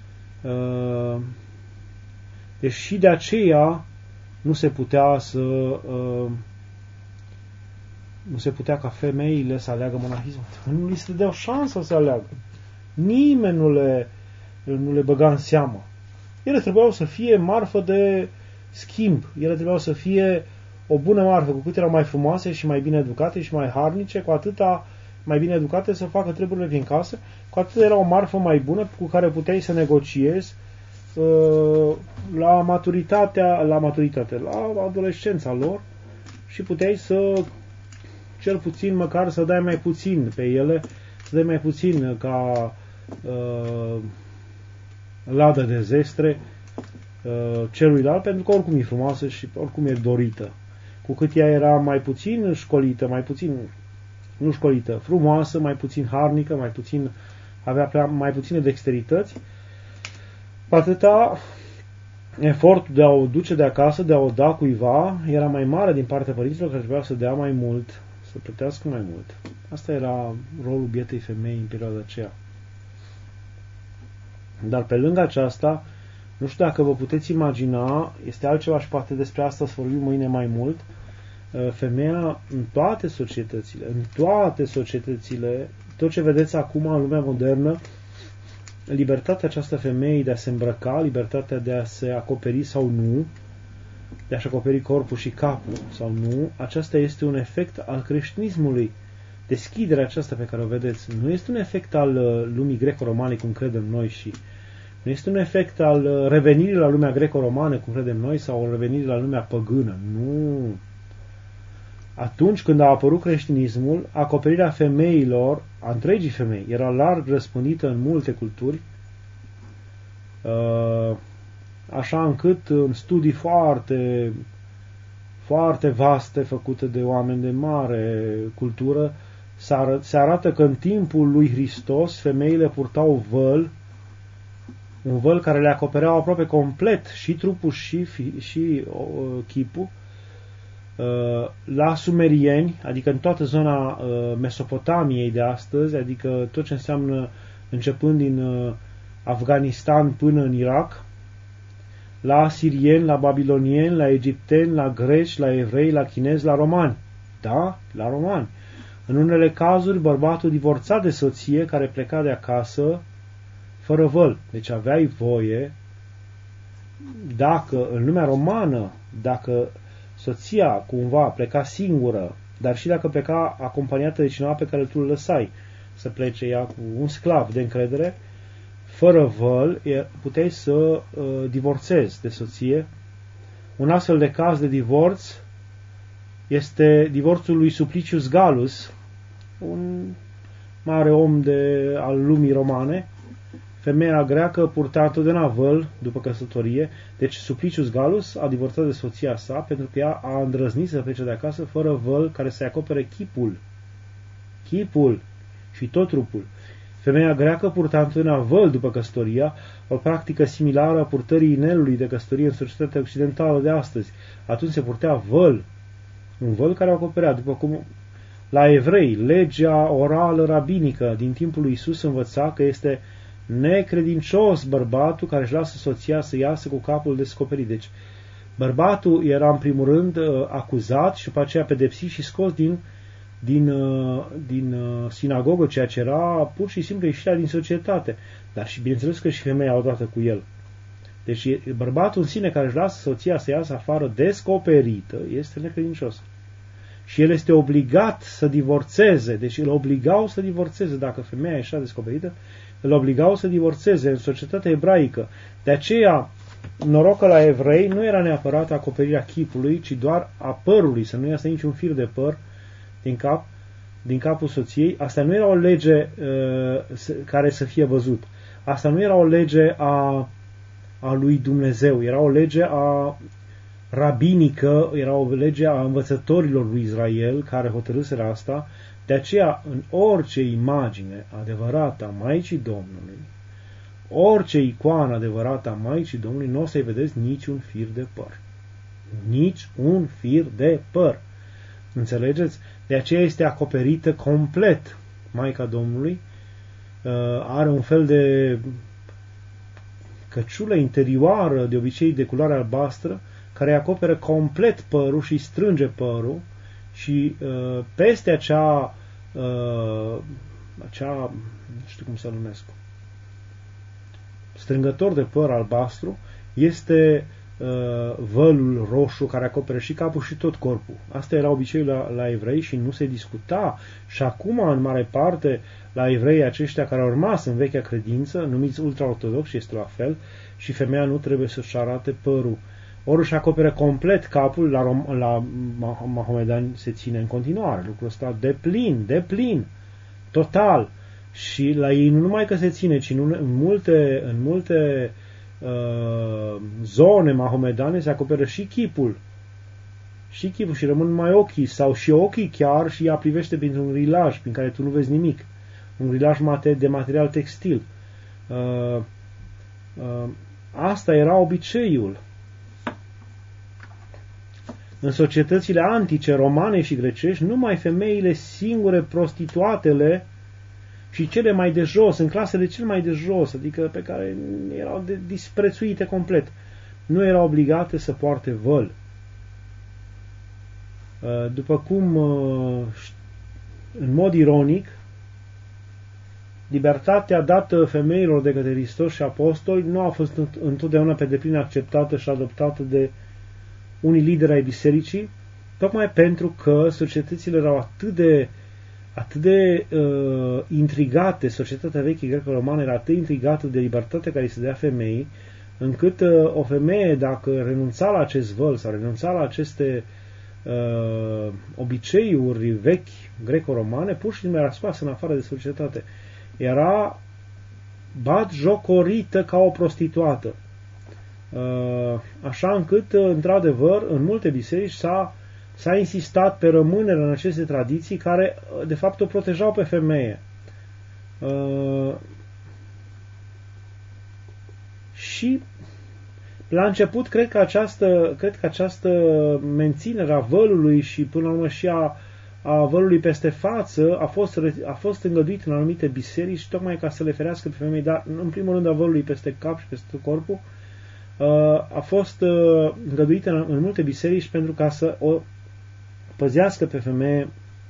S1: Deci și de aceea nu se putea ca femeile să aleagă monahismul. Nu li se dădeau șansa să aleagă. Nimeni nu le băga în seamă. Ele trebuiau să fie marfă de schimb. Ele trebuiau să fie o bună marfă. Cu cât erau mai frumoase și mai bine educate și mai harnice, cu atâta mai bine educate să facă treburile din casă, cu atât era o marfă mai bună cu care puteai să negociezi la adolescența lor și puteai să, cel puțin, măcar să dai mai puțin pe ele, să dai mai puțin ca ladă de zestre celuilalt, pentru că oricum e frumoasă și oricum e dorită. Cu cât ea era mai puțin școlită, frumoasă, mai puțin harnică, avea mai puține dexterități, cu atâta efortul de a o duce de acasă, de a o da cuiva, era mai mare din partea părinților, care trebuia să dea mai mult, să plătească mai mult. Asta era rolul bietei femei în perioada aceea. Dar pe lângă aceasta, nu știu dacă vă puteți imagina, este altceva și poate despre asta să vorbim mâine mai mult, femeia în toate societățile, tot ce vedeți acum în lumea modernă, libertatea aceasta femeii de a se îmbrăca, libertatea de a se acoperi sau nu, de a-și acoperi corpul și capul sau nu, aceasta este un efect al creștinismului. Deschiderea aceasta pe care o vedeți nu este un efect al lumii greco-romane, cum credem noi, și nu este un efect al revenirii la lumea greco-romană, cum credem noi, sau revenirii la lumea păgână. Nu. Atunci când a apărut creștinismul, acoperirea femeilor, a întregii femei, era larg răspândită în multe culturi, așa încât în studii foarte, foarte vaste făcute de oameni de mare cultură, se arată că în timpul lui Hristos femeile purtau văl, un văl care le acopereau aproape complet și trupul și chipul. La sumerieni, adică în toată zona Mesopotamiei de astăzi, adică tot ce înseamnă începând din Afganistan până în Irak, la asirieni, la babilonieni, la egipteni, la greci, la evrei, la chinezi, la romani. Da, la romani. În unele cazuri, bărbatul divorța de soție care pleca de acasă fără văl. Deci aveai voie, dacă în lumea romană, dacă soția cumva pleca singură, dar și dacă pleca acompaniată de cineva pe care tu îl lăsai să plece ea cu un sclav de încredere, fără văl, puteai să divorțezi de soție. Un astfel de caz de divorț este divorțul lui Suplicius Gallus, un mare om al lumii romane. Femeia greacă purta întotdeauna văl după căsătorie, deci Suplicius Gallus a divorțat de soția sa pentru că ea a îndrăznit să plece de acasă fără văl care să-i acopere chipul și tot trupul. Femeia greacă purta întotdeauna văl după căsătoria, o practică similară a purtării inelului de căsătorie în societatea occidentală de astăzi. Atunci se purtea văl, un văl care acoperea, după cum la evrei, legea orală rabinică din timpul lui Iisus învăța că este necredincios bărbatul care își lasă soția să iasă cu capul descoperit. Deci, bărbatul era în primul rând acuzat și după aceea pedepsit și scos din sinagogă, ceea ce era pur și simplu ieșirea din societate. Dar și bineînțeles că și femeia odată cu el. Deci bărbatul în sine care își lasă soția să iasă afară descoperită este necredincios. Și el este obligat să divorțeze. Deci îl obligau să divorțeze. Dacă femeia ieșea descoperită, îl obligau să divorțeze în societatea ebraică. De aceea, noroc că la evrei nu era neapărat acoperirea chipului, ci doar a părului, să nu iasă niciun fir de păr din capul soției. Asta nu era o lege care să fie văzut. Asta nu era o lege a lui Dumnezeu, era o lege rabinică, era o lege a învățătorilor lui Israel care hotărâseră asta. De aceea, în orice imagine adevărată a Maicii Domnului, orice icoană adevărată a Maicii Domnului, nu o să-i vedeți niciun fir de păr. Nici un fir de păr. Înțelegeți? De aceea este acoperită complet. Maica Domnului are un fel de căciulă interioară, de obicei de culoare albastră, care acoperă complet părul și strânge părul și peste acea nu știu cum să numesc, strângător de păr albastru, este vălul roșu care acoperă și capul și tot corpul. Asta era obiceiul la evrei și nu se discuta. Și acum, în mare parte, la evrei aceștia care au rămas în vechea credință, numiți ultraortodoxi, este la fel, și femeia nu trebuie să-și arate părul. Ori își acoperă complet capul, la mahomedani se ține în continuare lucrul ăsta de plin, total. Și la ei nu numai că se ține, ci în multe zone mahomedane se acoperă și chipul. Și rămân numai ochii, sau și ochii chiar, și ea privește printr-un rilaj prin care tu nu vezi nimic. Un rilaj de material textil. asta era obiceiul. În societățile antice, romane și grecești, numai femeile singure, prostituatele și cele mai de jos, în clasele cel mai de jos, adică pe care erau disprețuite complet, nu erau obligate să poarte văl. După cum, în mod ironic, libertatea dată femeilor de către Hristos și apostoli nu a fost întotdeauna pe deplin acceptată și adoptată de unii lideri ai bisericii, tocmai pentru că societățile erau atât de intrigate, societatea veche greco-romană era atât intrigată de libertatea care îi se dea femeii, încât o femeie, dacă renunța la acest văl sau renunța la aceste obiceiuri vechi greco-romane, pur și simplu era scoasă în afară de societate. Era batjocorită ca o prostituată. Așa încât, într-adevăr, în multe biserici s-a insistat pe rămânerea în aceste tradiții care, de fapt, o protejau pe femeie. Și la început, cred că această menținere a vălului și, până la urmă, și a vălului peste față a fost îngăduit în anumite biserici, tocmai ca să le ferească pe femei, dar, în primul rând, a vălului peste cap și peste corpul, a fost îngăduită în multe biserici pentru ca să o păzească pe femeie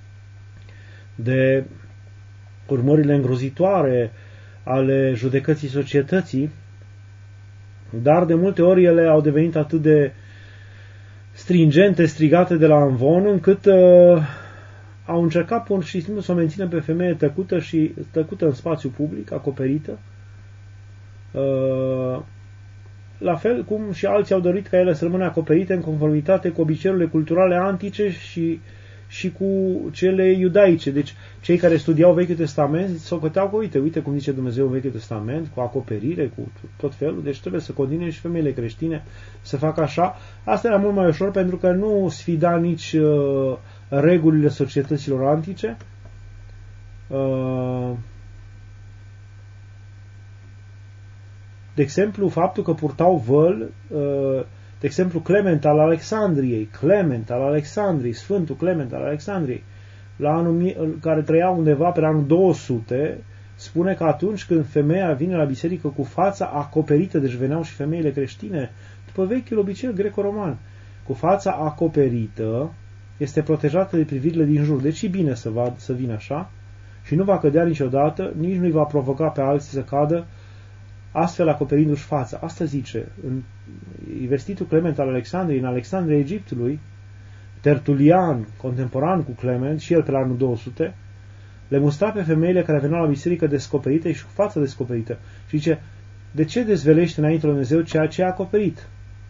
S1: de urmările îngrozitoare ale judecății societății, dar de multe ori ele au devenit atât de stringente, strigate de la amvon, încât au încercat pur și simplu să o mențină pe femeie tăcută în spațiu public, acoperită, la fel cum și alții au dorit ca ele să rămână acoperite în conformitate cu obiceiurile culturale antice și cu cele iudaice. Deci, cei care studiau Vechiul Testament socoteau că, uite cum zice Dumnezeu în Vechiul Testament, cu acoperire, cu tot felul, deci trebuie să continue și femeile creștine să facă așa. Asta era mult mai ușor pentru că nu sfida nici regulile societăților antice. De exemplu, faptul că purtau văl, de exemplu, Clement al Alexandriei, Sfântul Clement al Alexandriei, care trăia undeva pe anul 200, spune că atunci când femeia vine la biserică cu fața acoperită, deci veneau și femeile creștine, după vechiul obicei greco-roman, cu fața acoperită, este protejată de privirile din jur. Deci e bine să vină așa și nu va cădea niciodată, nici nu-i va provoca pe alții să cadă, astfel acoperindu-și fața. Asta zice în vestitul Clement al Alexandriei, în Alexandria Egiptului, Tertulian, contemporan cu Clement, și el pe la anul 200, le mustra pe femeile care veneau la biserică descoperite și cu fața descoperită. Și zice, de ce dezvelești înainte lui Dumnezeu ceea ce a acoperit?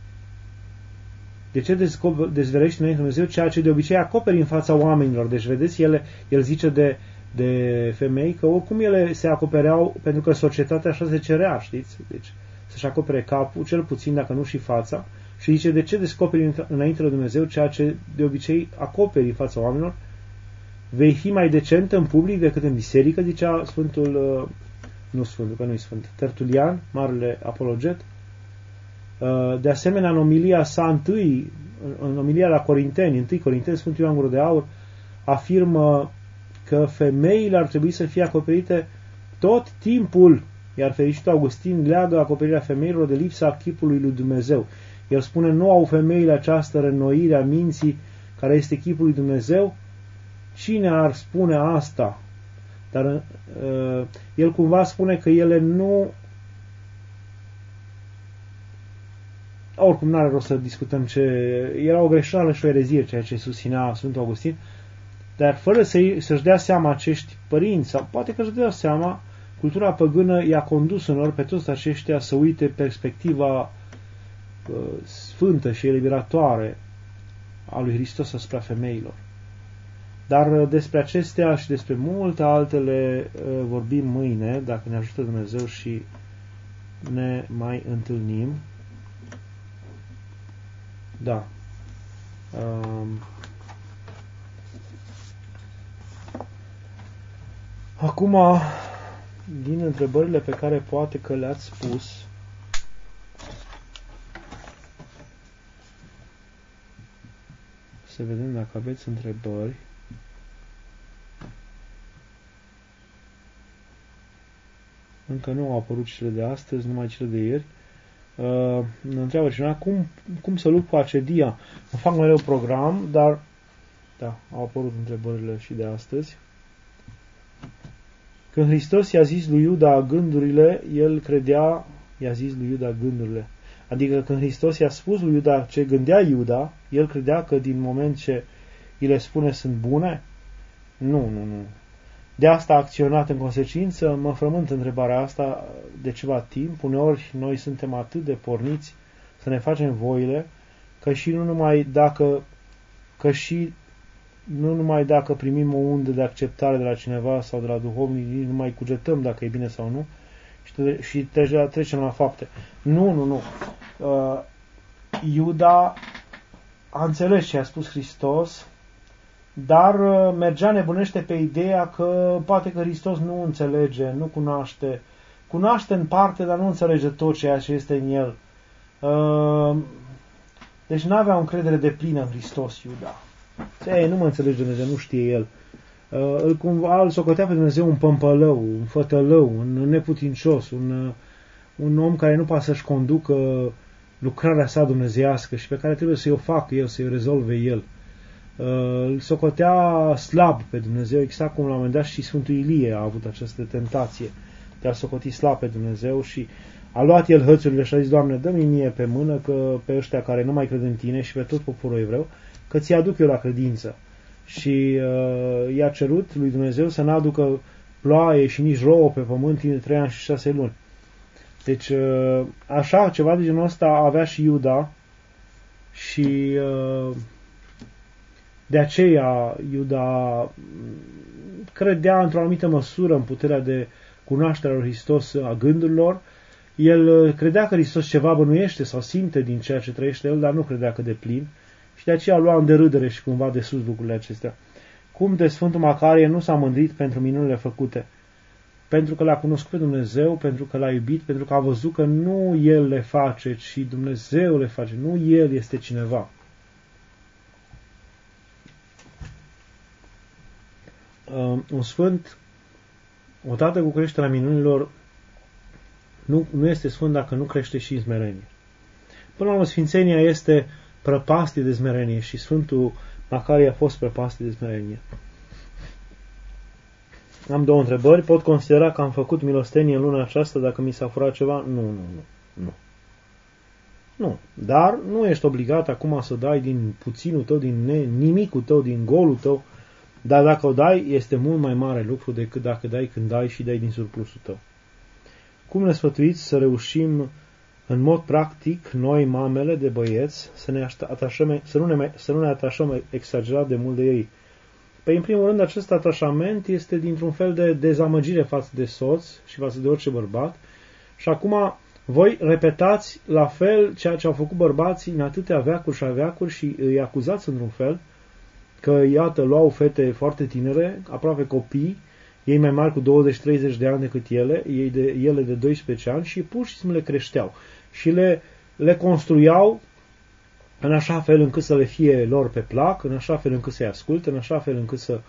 S1: De ce dezvelești înainte lui Dumnezeu ceea ce de obicei acoperi în fața oamenilor? Deci, vedeți, el zice de femei că oricum ele se acopereau pentru că societatea așa se cerea, știți? Deci să-și acopere capul, cel puțin dacă nu și fața, și zice, de ce descoperi înainte lui Dumnezeu ceea ce de obicei acoperi în fața oamenilor? Vei fi mai decent în public decât în biserică, zicea Tertulian, marele apologet. De asemenea, în omilia sa întâi, în omilia la Corinteni, 1 Corinteni, Sfântul Ioan Gură de Aur afirmă că femeile ar trebui să fie acoperite tot timpul, iar fericitul Augustin leagă acoperirea femeilor de lipsa chipului lui Dumnezeu. El spune, nu au femeile această reînnoire a minții care este chipul lui Dumnezeu? Cine ar spune asta? Dar el cumva spune că ele nu... Oricum n-are rost să discutăm ce... Era o greșeală și o erezie ceea ce susținea Sfântul Augustin, dar fără să-și dea seama acești părinți, sau poate că își dea seama, cultura păgână i-a condus unor pe toți aceștia să uite perspectiva sfântă și eliberatoare a lui Hristos asupra femeilor. Dar despre acestea și despre multe altele vorbim mâine, dacă ne ajută Dumnezeu și ne mai întâlnim. Da. Acum, din întrebările pe care poate că le-ați pus, Să vedem dacă aveți întrebări. Încă nu au apărut cele de astăzi, numai cele de ieri. Mă întreabă cineva cum să lupt cu acedia. Mă fac mereu program, dar da, au apărut întrebările și de astăzi. Când Hristos i-a zis lui Iuda gândurile, el credea, i-a zis lui Iuda gândurile. Adică când Hristos i-a spus lui Iuda ce gândea Iuda, el credea că din moment ce îi le spune sunt bune? Nu. De asta a acționat în consecință. Mă frământ întrebarea asta de ceva timp. Uneori noi suntem atât de porniți să ne facem voile, că nu numai dacă primim o undă de acceptare de la cineva sau de la duhovnic, nu mai cugetăm dacă e bine sau nu și trecem la fapte. Nu. Iuda a înțeles ce a spus Hristos, dar mergea nebunește pe ideea că poate că Hristos nu înțelege, nu cunoaște. Cunoaște în parte, dar nu înțelege tot ceea ce este în el. Deci nu avea o încredere deplină în Hristos, Iuda. Nu mă înțelege Dumnezeu, nu știe el. Îl socotea pe Dumnezeu un pămpălău, un fătălău, un neputincios, un om care nu poate să-și conducă lucrarea sa dumnezeiască și pe care trebuie să-i o facă el, să-i o rezolve el. Îl socotea slab pe Dumnezeu, exact cum la un moment dat și Sfântul Ilie a avut această tentație de a socoti slab pe Dumnezeu și a luat el hățurile și a zis: Doamne, dă-mi mie pe mână că pe ăștia care nu mai cred în Tine și pe tot poporul evreu, că ți aduc eu la credință. Și i-a cerut lui Dumnezeu să n-aducă ploaie și nici rouă pe pământ timp de 3 ani și 6 luni. Deci așa, ceva de genul ăsta avea și Iuda și de aceea Iuda credea într-o anumită măsură în puterea de cunoaștere a lui Hristos a gândurilor. El credea că Hristos ceva bănuiește sau simte din ceea ce trăiește el, dar nu credea că de plin. Și de aceea lua în derâdere și cumva de sus lucrurile acestea. Cum de Sfântul Macarie nu s-a mândrit pentru minunile făcute? Pentru că l-a cunoscut pe Dumnezeu, pentru că l-a iubit, pentru că a văzut că nu el le face, ci Dumnezeu le face, nu el este cineva. Un sfânt, odată cu creșterea minunilor, nu este sfânt dacă nu crește și în smerenie. Până la urmă, sfințenia este prăpastie de smerenie și Sfântul Macarie a fost prăpastie de smerenie. Am 2 întrebări. Pot considera că am făcut milostenie în luna aceasta dacă mi s-a furat ceva? Nu. Dar nu ești obligat acum să dai din puținul tău, din nimicul tău, din golul tău, dar dacă o dai, este mult mai mare lucru decât dacă dai când dai și dai din surplusul tău. Cum ne sfătuiți să reușim în mod practic, noi, mamele de băieți, să nu ne atașăm exagerat de mult de ei? Păi, în primul rând, acest atașament este dintr-un fel de dezamăgire față de soț și față de orice bărbat. Și acum voi repetați la fel ceea ce au făcut bărbații în atâtea veacuri și aveacuri și îi acuzați într-un fel că, iată, luau fete foarte tinere, aproape copii, ei mai mari cu 20-30 de ani decât ele de 12 ani și pur și simplu le creșteau. Și le construiau în așa fel încât să le fie lor pe plac, în așa fel încât să-i asculte, în așa fel încât să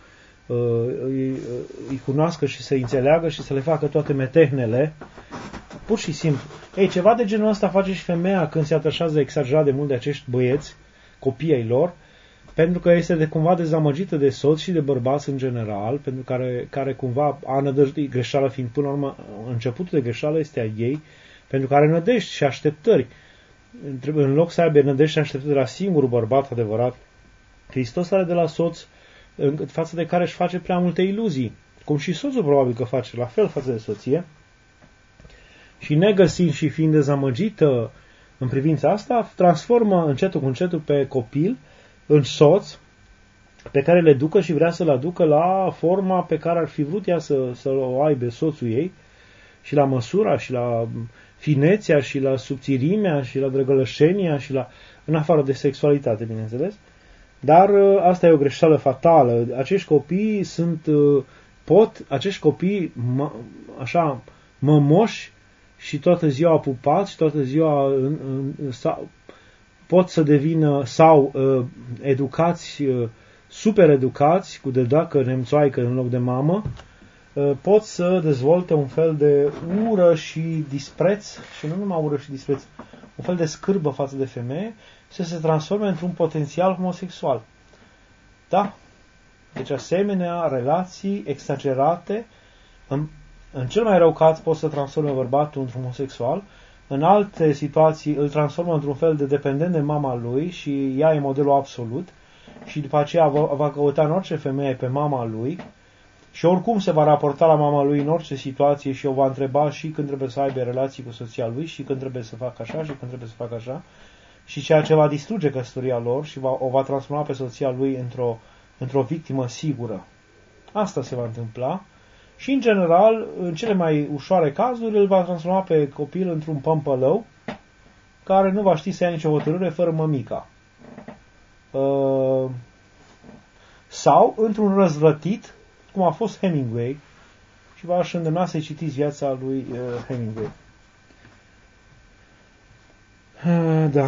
S1: îi cunoască și să-i înțeleagă și să le facă toate metehnele, pur și simplu. Ceva de genul ăsta face și femeia când se atașează exagerat de mult de acești băieți, copiii ai lor, pentru că este cumva dezamăgită de soț și de bărbați în general, pentru care cumva a nădăjduit, greșeala fiind până la urmă, începutul de greșeală este a ei, pentru că are nădejdi și așteptări. În loc să aibă nădejdi și așteptări de la singurul bărbat adevărat, Hristos are de la soț, față de care își face prea multe iluzii, cum și soțul probabil că face la fel față de soție, și negăsind și fiind dezamăgită în privința asta, transformă încetul cu încetul pe copil în soț, pe care le ducă și vrea să-l aducă la forma pe care ar fi vrut ea să o aibă soțul ei, și la măsura, și la finețea, și la subțirimea, și la drăgălășenia, și în afară de sexualitate, bineînțeles. Dar asta e o greșeală fatală. Acești copii acești copii așa mămoși și toată ziua apupați, toată ziua pot să devină, sau educați, super educați, cu dedacă nemțoaică în loc de mamă, pot să dezvolte un fel de ură și dispreț, și nu numai ură și dispreț, un fel de scârbă față de femeie, să se transforme într-un potențial homosexual. Da? Deci asemenea relații exagerate, în cel mai rău caz pot să transforme bărbatul într-un homosexual, în alte situații îl transformă într-un fel de dependent de mama lui și ea e modelul absolut și după aceea va căuta în orice femeie pe mama lui și oricum se va raporta la mama lui în orice situație și o va întreba și când trebuie să aibă relații cu soția lui și când trebuie să facă așa și când trebuie să facă așa și ceea ce va distruge căsătoria lor și o va transforma pe soția lui într-o victimă sigură. Asta se va întâmpla. Și, în general, în cele mai ușoare cazuri, îl va transforma pe copil într-un pămpălău care nu va ști să ia nicio hotărâre fără mămica. Sau într-un răzvrătit, cum a fost Hemingway, și v-aș îndemna să-i citiți viața lui Hemingway. Da.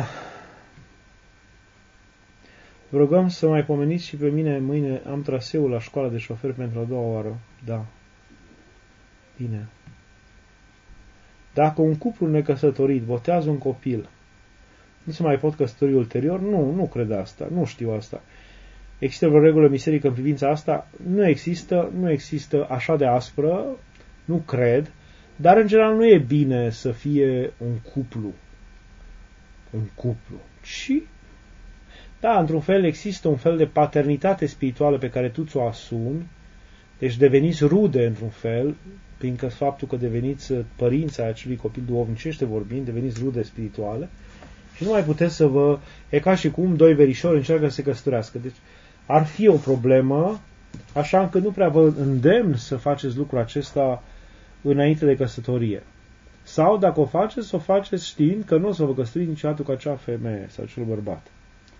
S1: Vă rugăm să mai pomeniți și pe mine mâine. Am traseul la școala de șofer pentru a doua oară. Da. Bine. Dacă un cuplu necăsătorit botează un copil, nu se mai pot căsători ulterior? Nu cred asta. Nu știu asta. Există vreo regulă biserică în privința asta? Nu există așa de aspră, nu cred, dar în general nu e bine să fie un cuplu. Și da, într-un fel există un fel de paternitate spirituală pe care tu ți-o asumi, deci deveniți rude într-un fel, prin faptul că deveniți părinții acelui copil duhovnicește vorbind, deveniți rude spirituale și nu mai puteți să vă... E ca și cum doi verișori încearcă să se căsătorească. Deci ar fi o problemă, așa încât nu prea vă îndemn să faceți lucrul acesta înainte de căsătorie. Sau dacă o faceți știind că nu o să vă căsătoriți niciodată cu acea femeie sau acel bărbat.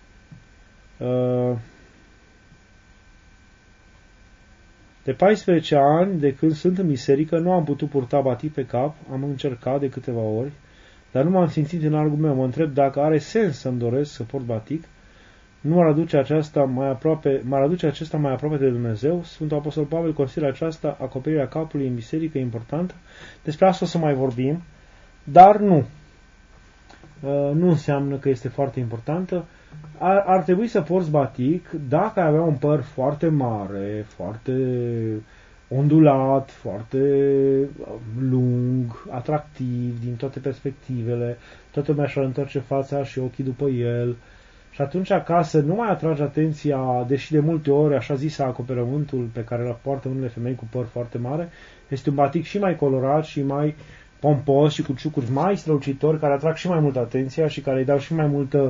S1: De 14 ani, de când sunt în biserică, nu am putut purta batic pe cap, am încercat de câteva ori, dar nu m-am simțit în largul meu. Mă întreb dacă are sens să-mi doresc să port batic. Nu m-ar aduce acesta mai aproape de Dumnezeu. Sfântul Apostol Pavel consideră aceasta acoperirea capului în biserică importantă. Despre asta o să mai vorbim, dar nu. Nu înseamnă că este foarte importantă. Ar trebui să porți batic dacă ai avea un păr foarte mare, foarte ondulat, foarte lung, atractiv din toate perspectivele, toată lumea și-ar întoarce fața și ochii după el. Și atunci acasă nu mai atrage atenția, deși de multe ori, așa zis, acoperământul pe care îl poartă unele femei cu păr foarte mare, este un batic și mai colorat și mai pompos și cu ciucuri mai strălucitori, care atrag și mai mult atenția și care îi dau și mai multă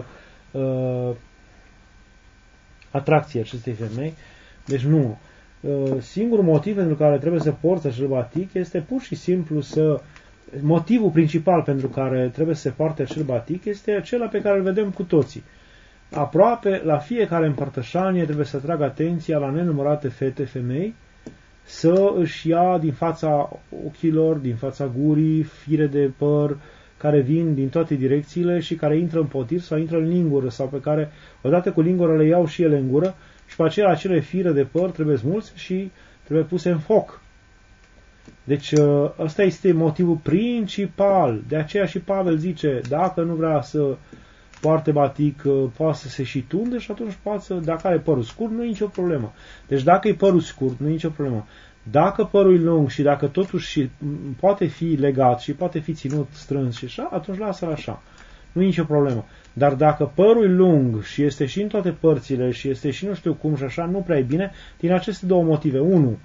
S1: atracție acestei femei. Deci nu. Singurul motiv pentru care trebuie să porți acel batic este pur și simplu motivul principal pentru care trebuie să se poarte acel batic este acela pe care îl vedem cu toții. Aproape la fiecare împărtășanie trebuie să tragă atenția la nenumărate fete, femei, să își ia din fața ochilor, din fața gurii, fire de păr care vin din toate direcțiile și care intră în potir sau intră în lingură sau pe care odată cu lingura le iau și ele în gură și pe aceea acele fire de păr trebuie smulse și trebuie puse în foc. Deci ăsta este motivul principal. De aceea și Pavel zice, dacă nu vrea să poarte batic, poate să se și tunde și atunci dacă are părul scurt, nu e nicio problemă. Deci dacă e părul scurt, nu e nicio problemă. Dacă părul e lung și dacă totuși poate fi legat și poate fi ținut strâns și așa, atunci lasă-l așa. Nu e nicio problemă. Dar dacă părul e lung și este și în toate părțile și este și nu știu cum și așa, nu prea e bine, din aceste două motive. 1.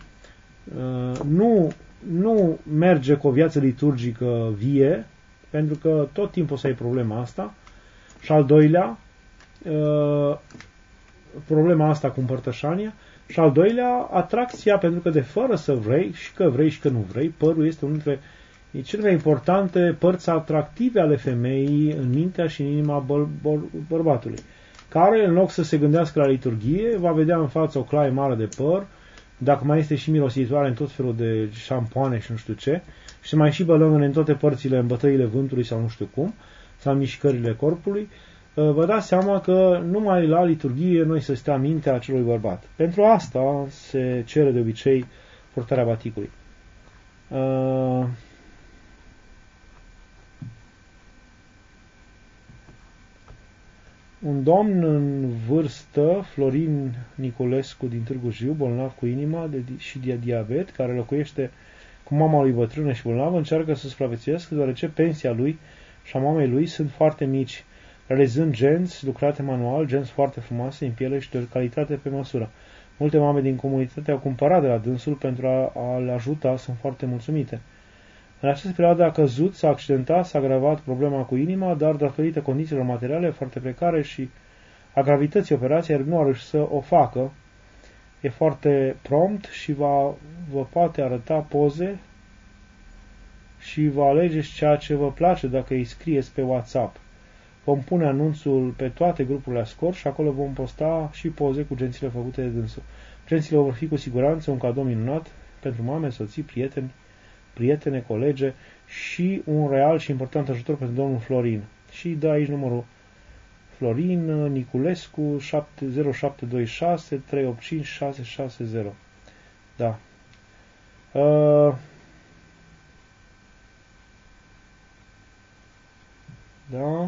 S1: Nu merge cu o viață liturgică vie, pentru că tot timpul o să ai problema asta. Și al doilea, problema asta cu împărtășania. Și al doilea, atracția, pentru că de fără să vrei, și că vrei și că nu vrei, părul este unul dintre cele mai importante părți atractive ale femeii în mintea și în inima bărbatului, care, în loc să se gândească la liturghie, va vedea în față o claie mare de păr, dacă mai este și mirositoare în tot felul de șampoane și nu știu ce, și se mai și bălăngăne în toate părțile, în bătăile vântului sau nu știu cum, sau în mișcările corpului, vă dați seama că numai la liturghie noi să stea mintea acelui bărbat. Pentru asta se cere de obicei purtarea baticului. Un domn în vârstă, Florin Niculescu din Târgu Jiu, bolnav cu inima și de diabet, care locuiește cu mama lui bătrână și bolnavă, încearcă să supraviețuiască, deoarece pensia lui și a mamei lui sunt foarte mici, realizând genți lucrate manual, genți foarte frumoase, în piele și de o calitate pe măsură. Multe mame din comunitate au cumpărat de la dânsul pentru a-l ajuta, sunt foarte mulțumite. În această perioadă a căzut, s-a accidentat, s-a agravat problema cu inima, dar datorită condițiilor materiale foarte precare și a gravității operației, nu a reușit să o facă. E foarte prompt și vă poate arăta poze și vă alegeți ceea ce vă place dacă îi scrieți pe WhatsApp. Vom pune anunțul pe toate grupurile Ascor și acolo vom posta și poze cu gențile făcute de dânsul. Gențile vor fi cu siguranță un cadou minunat pentru mame, soții, prietene, colege și un real și important ajutor pentru domnul Florin. Și dă aici numărul Florin Niculescu 0726 385 660. Da. Da.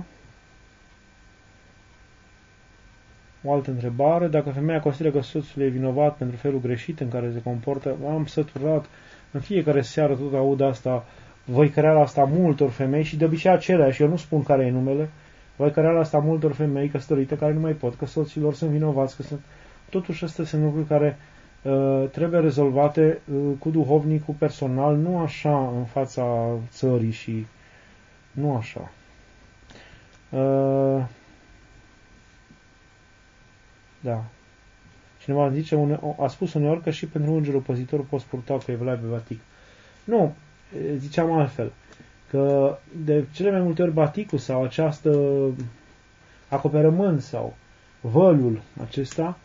S1: O altă întrebare. Dacă femeia consideră că soțul e vinovat pentru felul greșit în care se comportă, am săturat, în fiecare seară tot aud asta, văicăreala asta multor femei și de obicei aceleași, eu nu spun care e numele, văicăreala asta multor femei căsătorite care nu mai pot, că soților sunt vinovați, că sunt... Totuși astea sunt lucruri care trebuie rezolvate cu duhovnicul personal, nu așa în fața țării și nu așa. Da. Cineva zice, a spus uneori că și pentru îngerul păzitor poți purta pe evlavie pe batic. Nu, ziceam altfel, că de cele mai multe ori baticul sau această acoperământ sau vălul acesta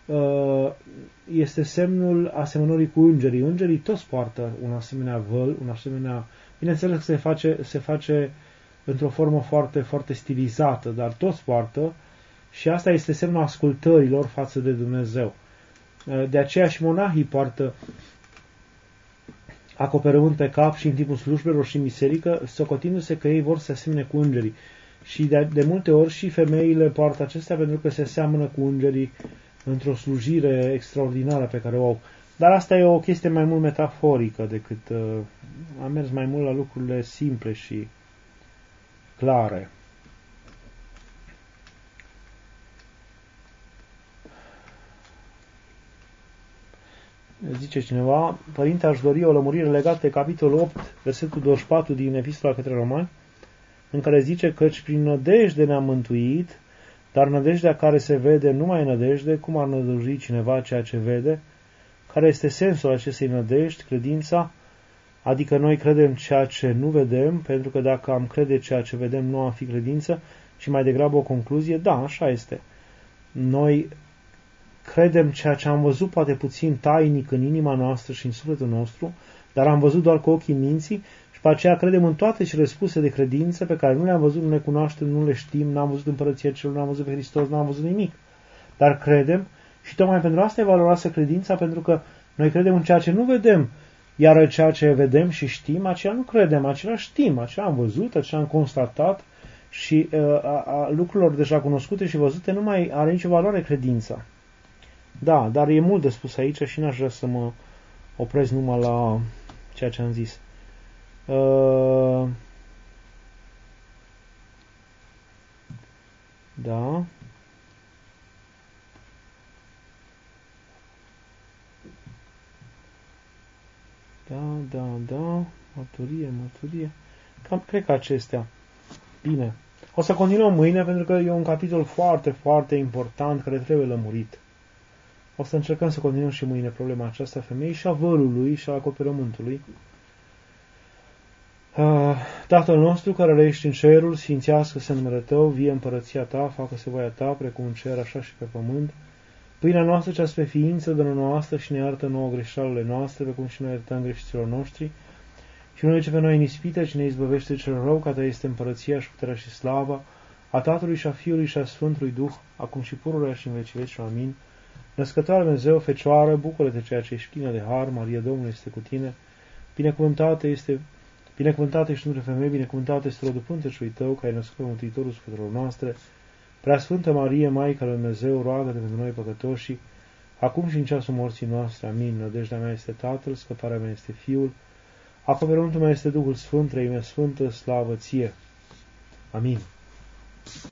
S1: este semnul asemănării cu îngerii. Îngerii toți poartă un asemenea văl, un asemenea... Bineînțeles că se face într-o formă foarte, foarte stilizată, dar toți poartă și asta este semnul ascultărilor față de Dumnezeu. De aceea și monahii poartă acoperământ pe cap și în timpul slujbelor și în biserică, socotindu-se că ei vor să se asemene cu îngerii. Și de multe ori și femeile poartă acestea pentru că se seamănă cu îngerii într-o slujire extraordinară pe care o au. Dar asta e o chestie mai mult metaforică decât am mers mai mult la lucrurile simple și clare. Zice cineva, Părinte, aș dori o lămurire legată de capitolul 8, versetul 24 din Epistola către Romani, în care zice căci prin nădejde ne-am mântuit, dar nădejdea care se vede nu mai e nădejde, cum ar nădăjui cineva ceea ce vede? Care este sensul acestei nădejdi, credința? Adică noi credem ceea ce nu vedem, pentru că dacă am crede ceea ce vedem nu am fi credință, ci mai degrabă o concluzie, da, așa este. Noi credem ceea ce am văzut poate puțin tainic în inima noastră și în sufletul nostru, dar am văzut doar cu ochii minții și pe aceea credem în toate cele spuse de credință pe care nu le-am văzut, nu le cunoaștem, nu le știm, n-am văzut împărăția celor, n-am văzut pe Hristos, n-am văzut nimic. Dar credem și tocmai pentru asta e valoroasă credința, pentru că noi credem în ceea ce nu vedem, iar ceea ce vedem și știm, aceea nu credem, aceea știm, aceea am văzut, aceea am constatat și lucrurilor deja cunoscute și văzute nu mai are nicio valoare credința. Da, dar e mult de spus aici și n-aș vrea să mă opresc numai la ceea ce am zis. Da. Da. Mărturie. Cam cred că acestea. Bine. O să continuăm mâine pentru că e un capitol foarte, foarte important care trebuie lămurit. O să încercăm să continuăm și mâine problema aceasta a femeii și a vălului și a acoperământului. Tatăl nostru care ești în cerul, sfințească-se numele Tău, vie împărăția Ta, facă-se voia Ta, precum în cer, așa și pe pământ. Pâinea noastră cea spre ființă, dă-ne noastră și ne iartă nouă greșelile noastre, precum și noi iertăm greșiților noștri. Și nu duce pe noi în ispită, ci ne izbăvește cel rău, că Ta este împărăția și puterea și slava, a Tatălui și a Fiului și a Sfântului Duh, acum și pururea și în vecii vecilor. Amin. Născătoare Dumnezeu, Fecioară, bucură-te ceea ce ești plină de har, Maria Domnului este cu tine, binecuvântată ești între femei, binecuvântată este rodul pântecului tău, care ai născut Mântuitorul sufletelor noastre. Preasfântă Marie, Maica lui Dumnezeu, roagă-te pentru noi păcătoși, acum și în ceasul morții noastre. Amin. Nădejdea mea este Tatăl, scăparea mea este Fiul, acoperământul meu este Duhul Sfânt, Treimea Sfântă, slavă ție. Amin.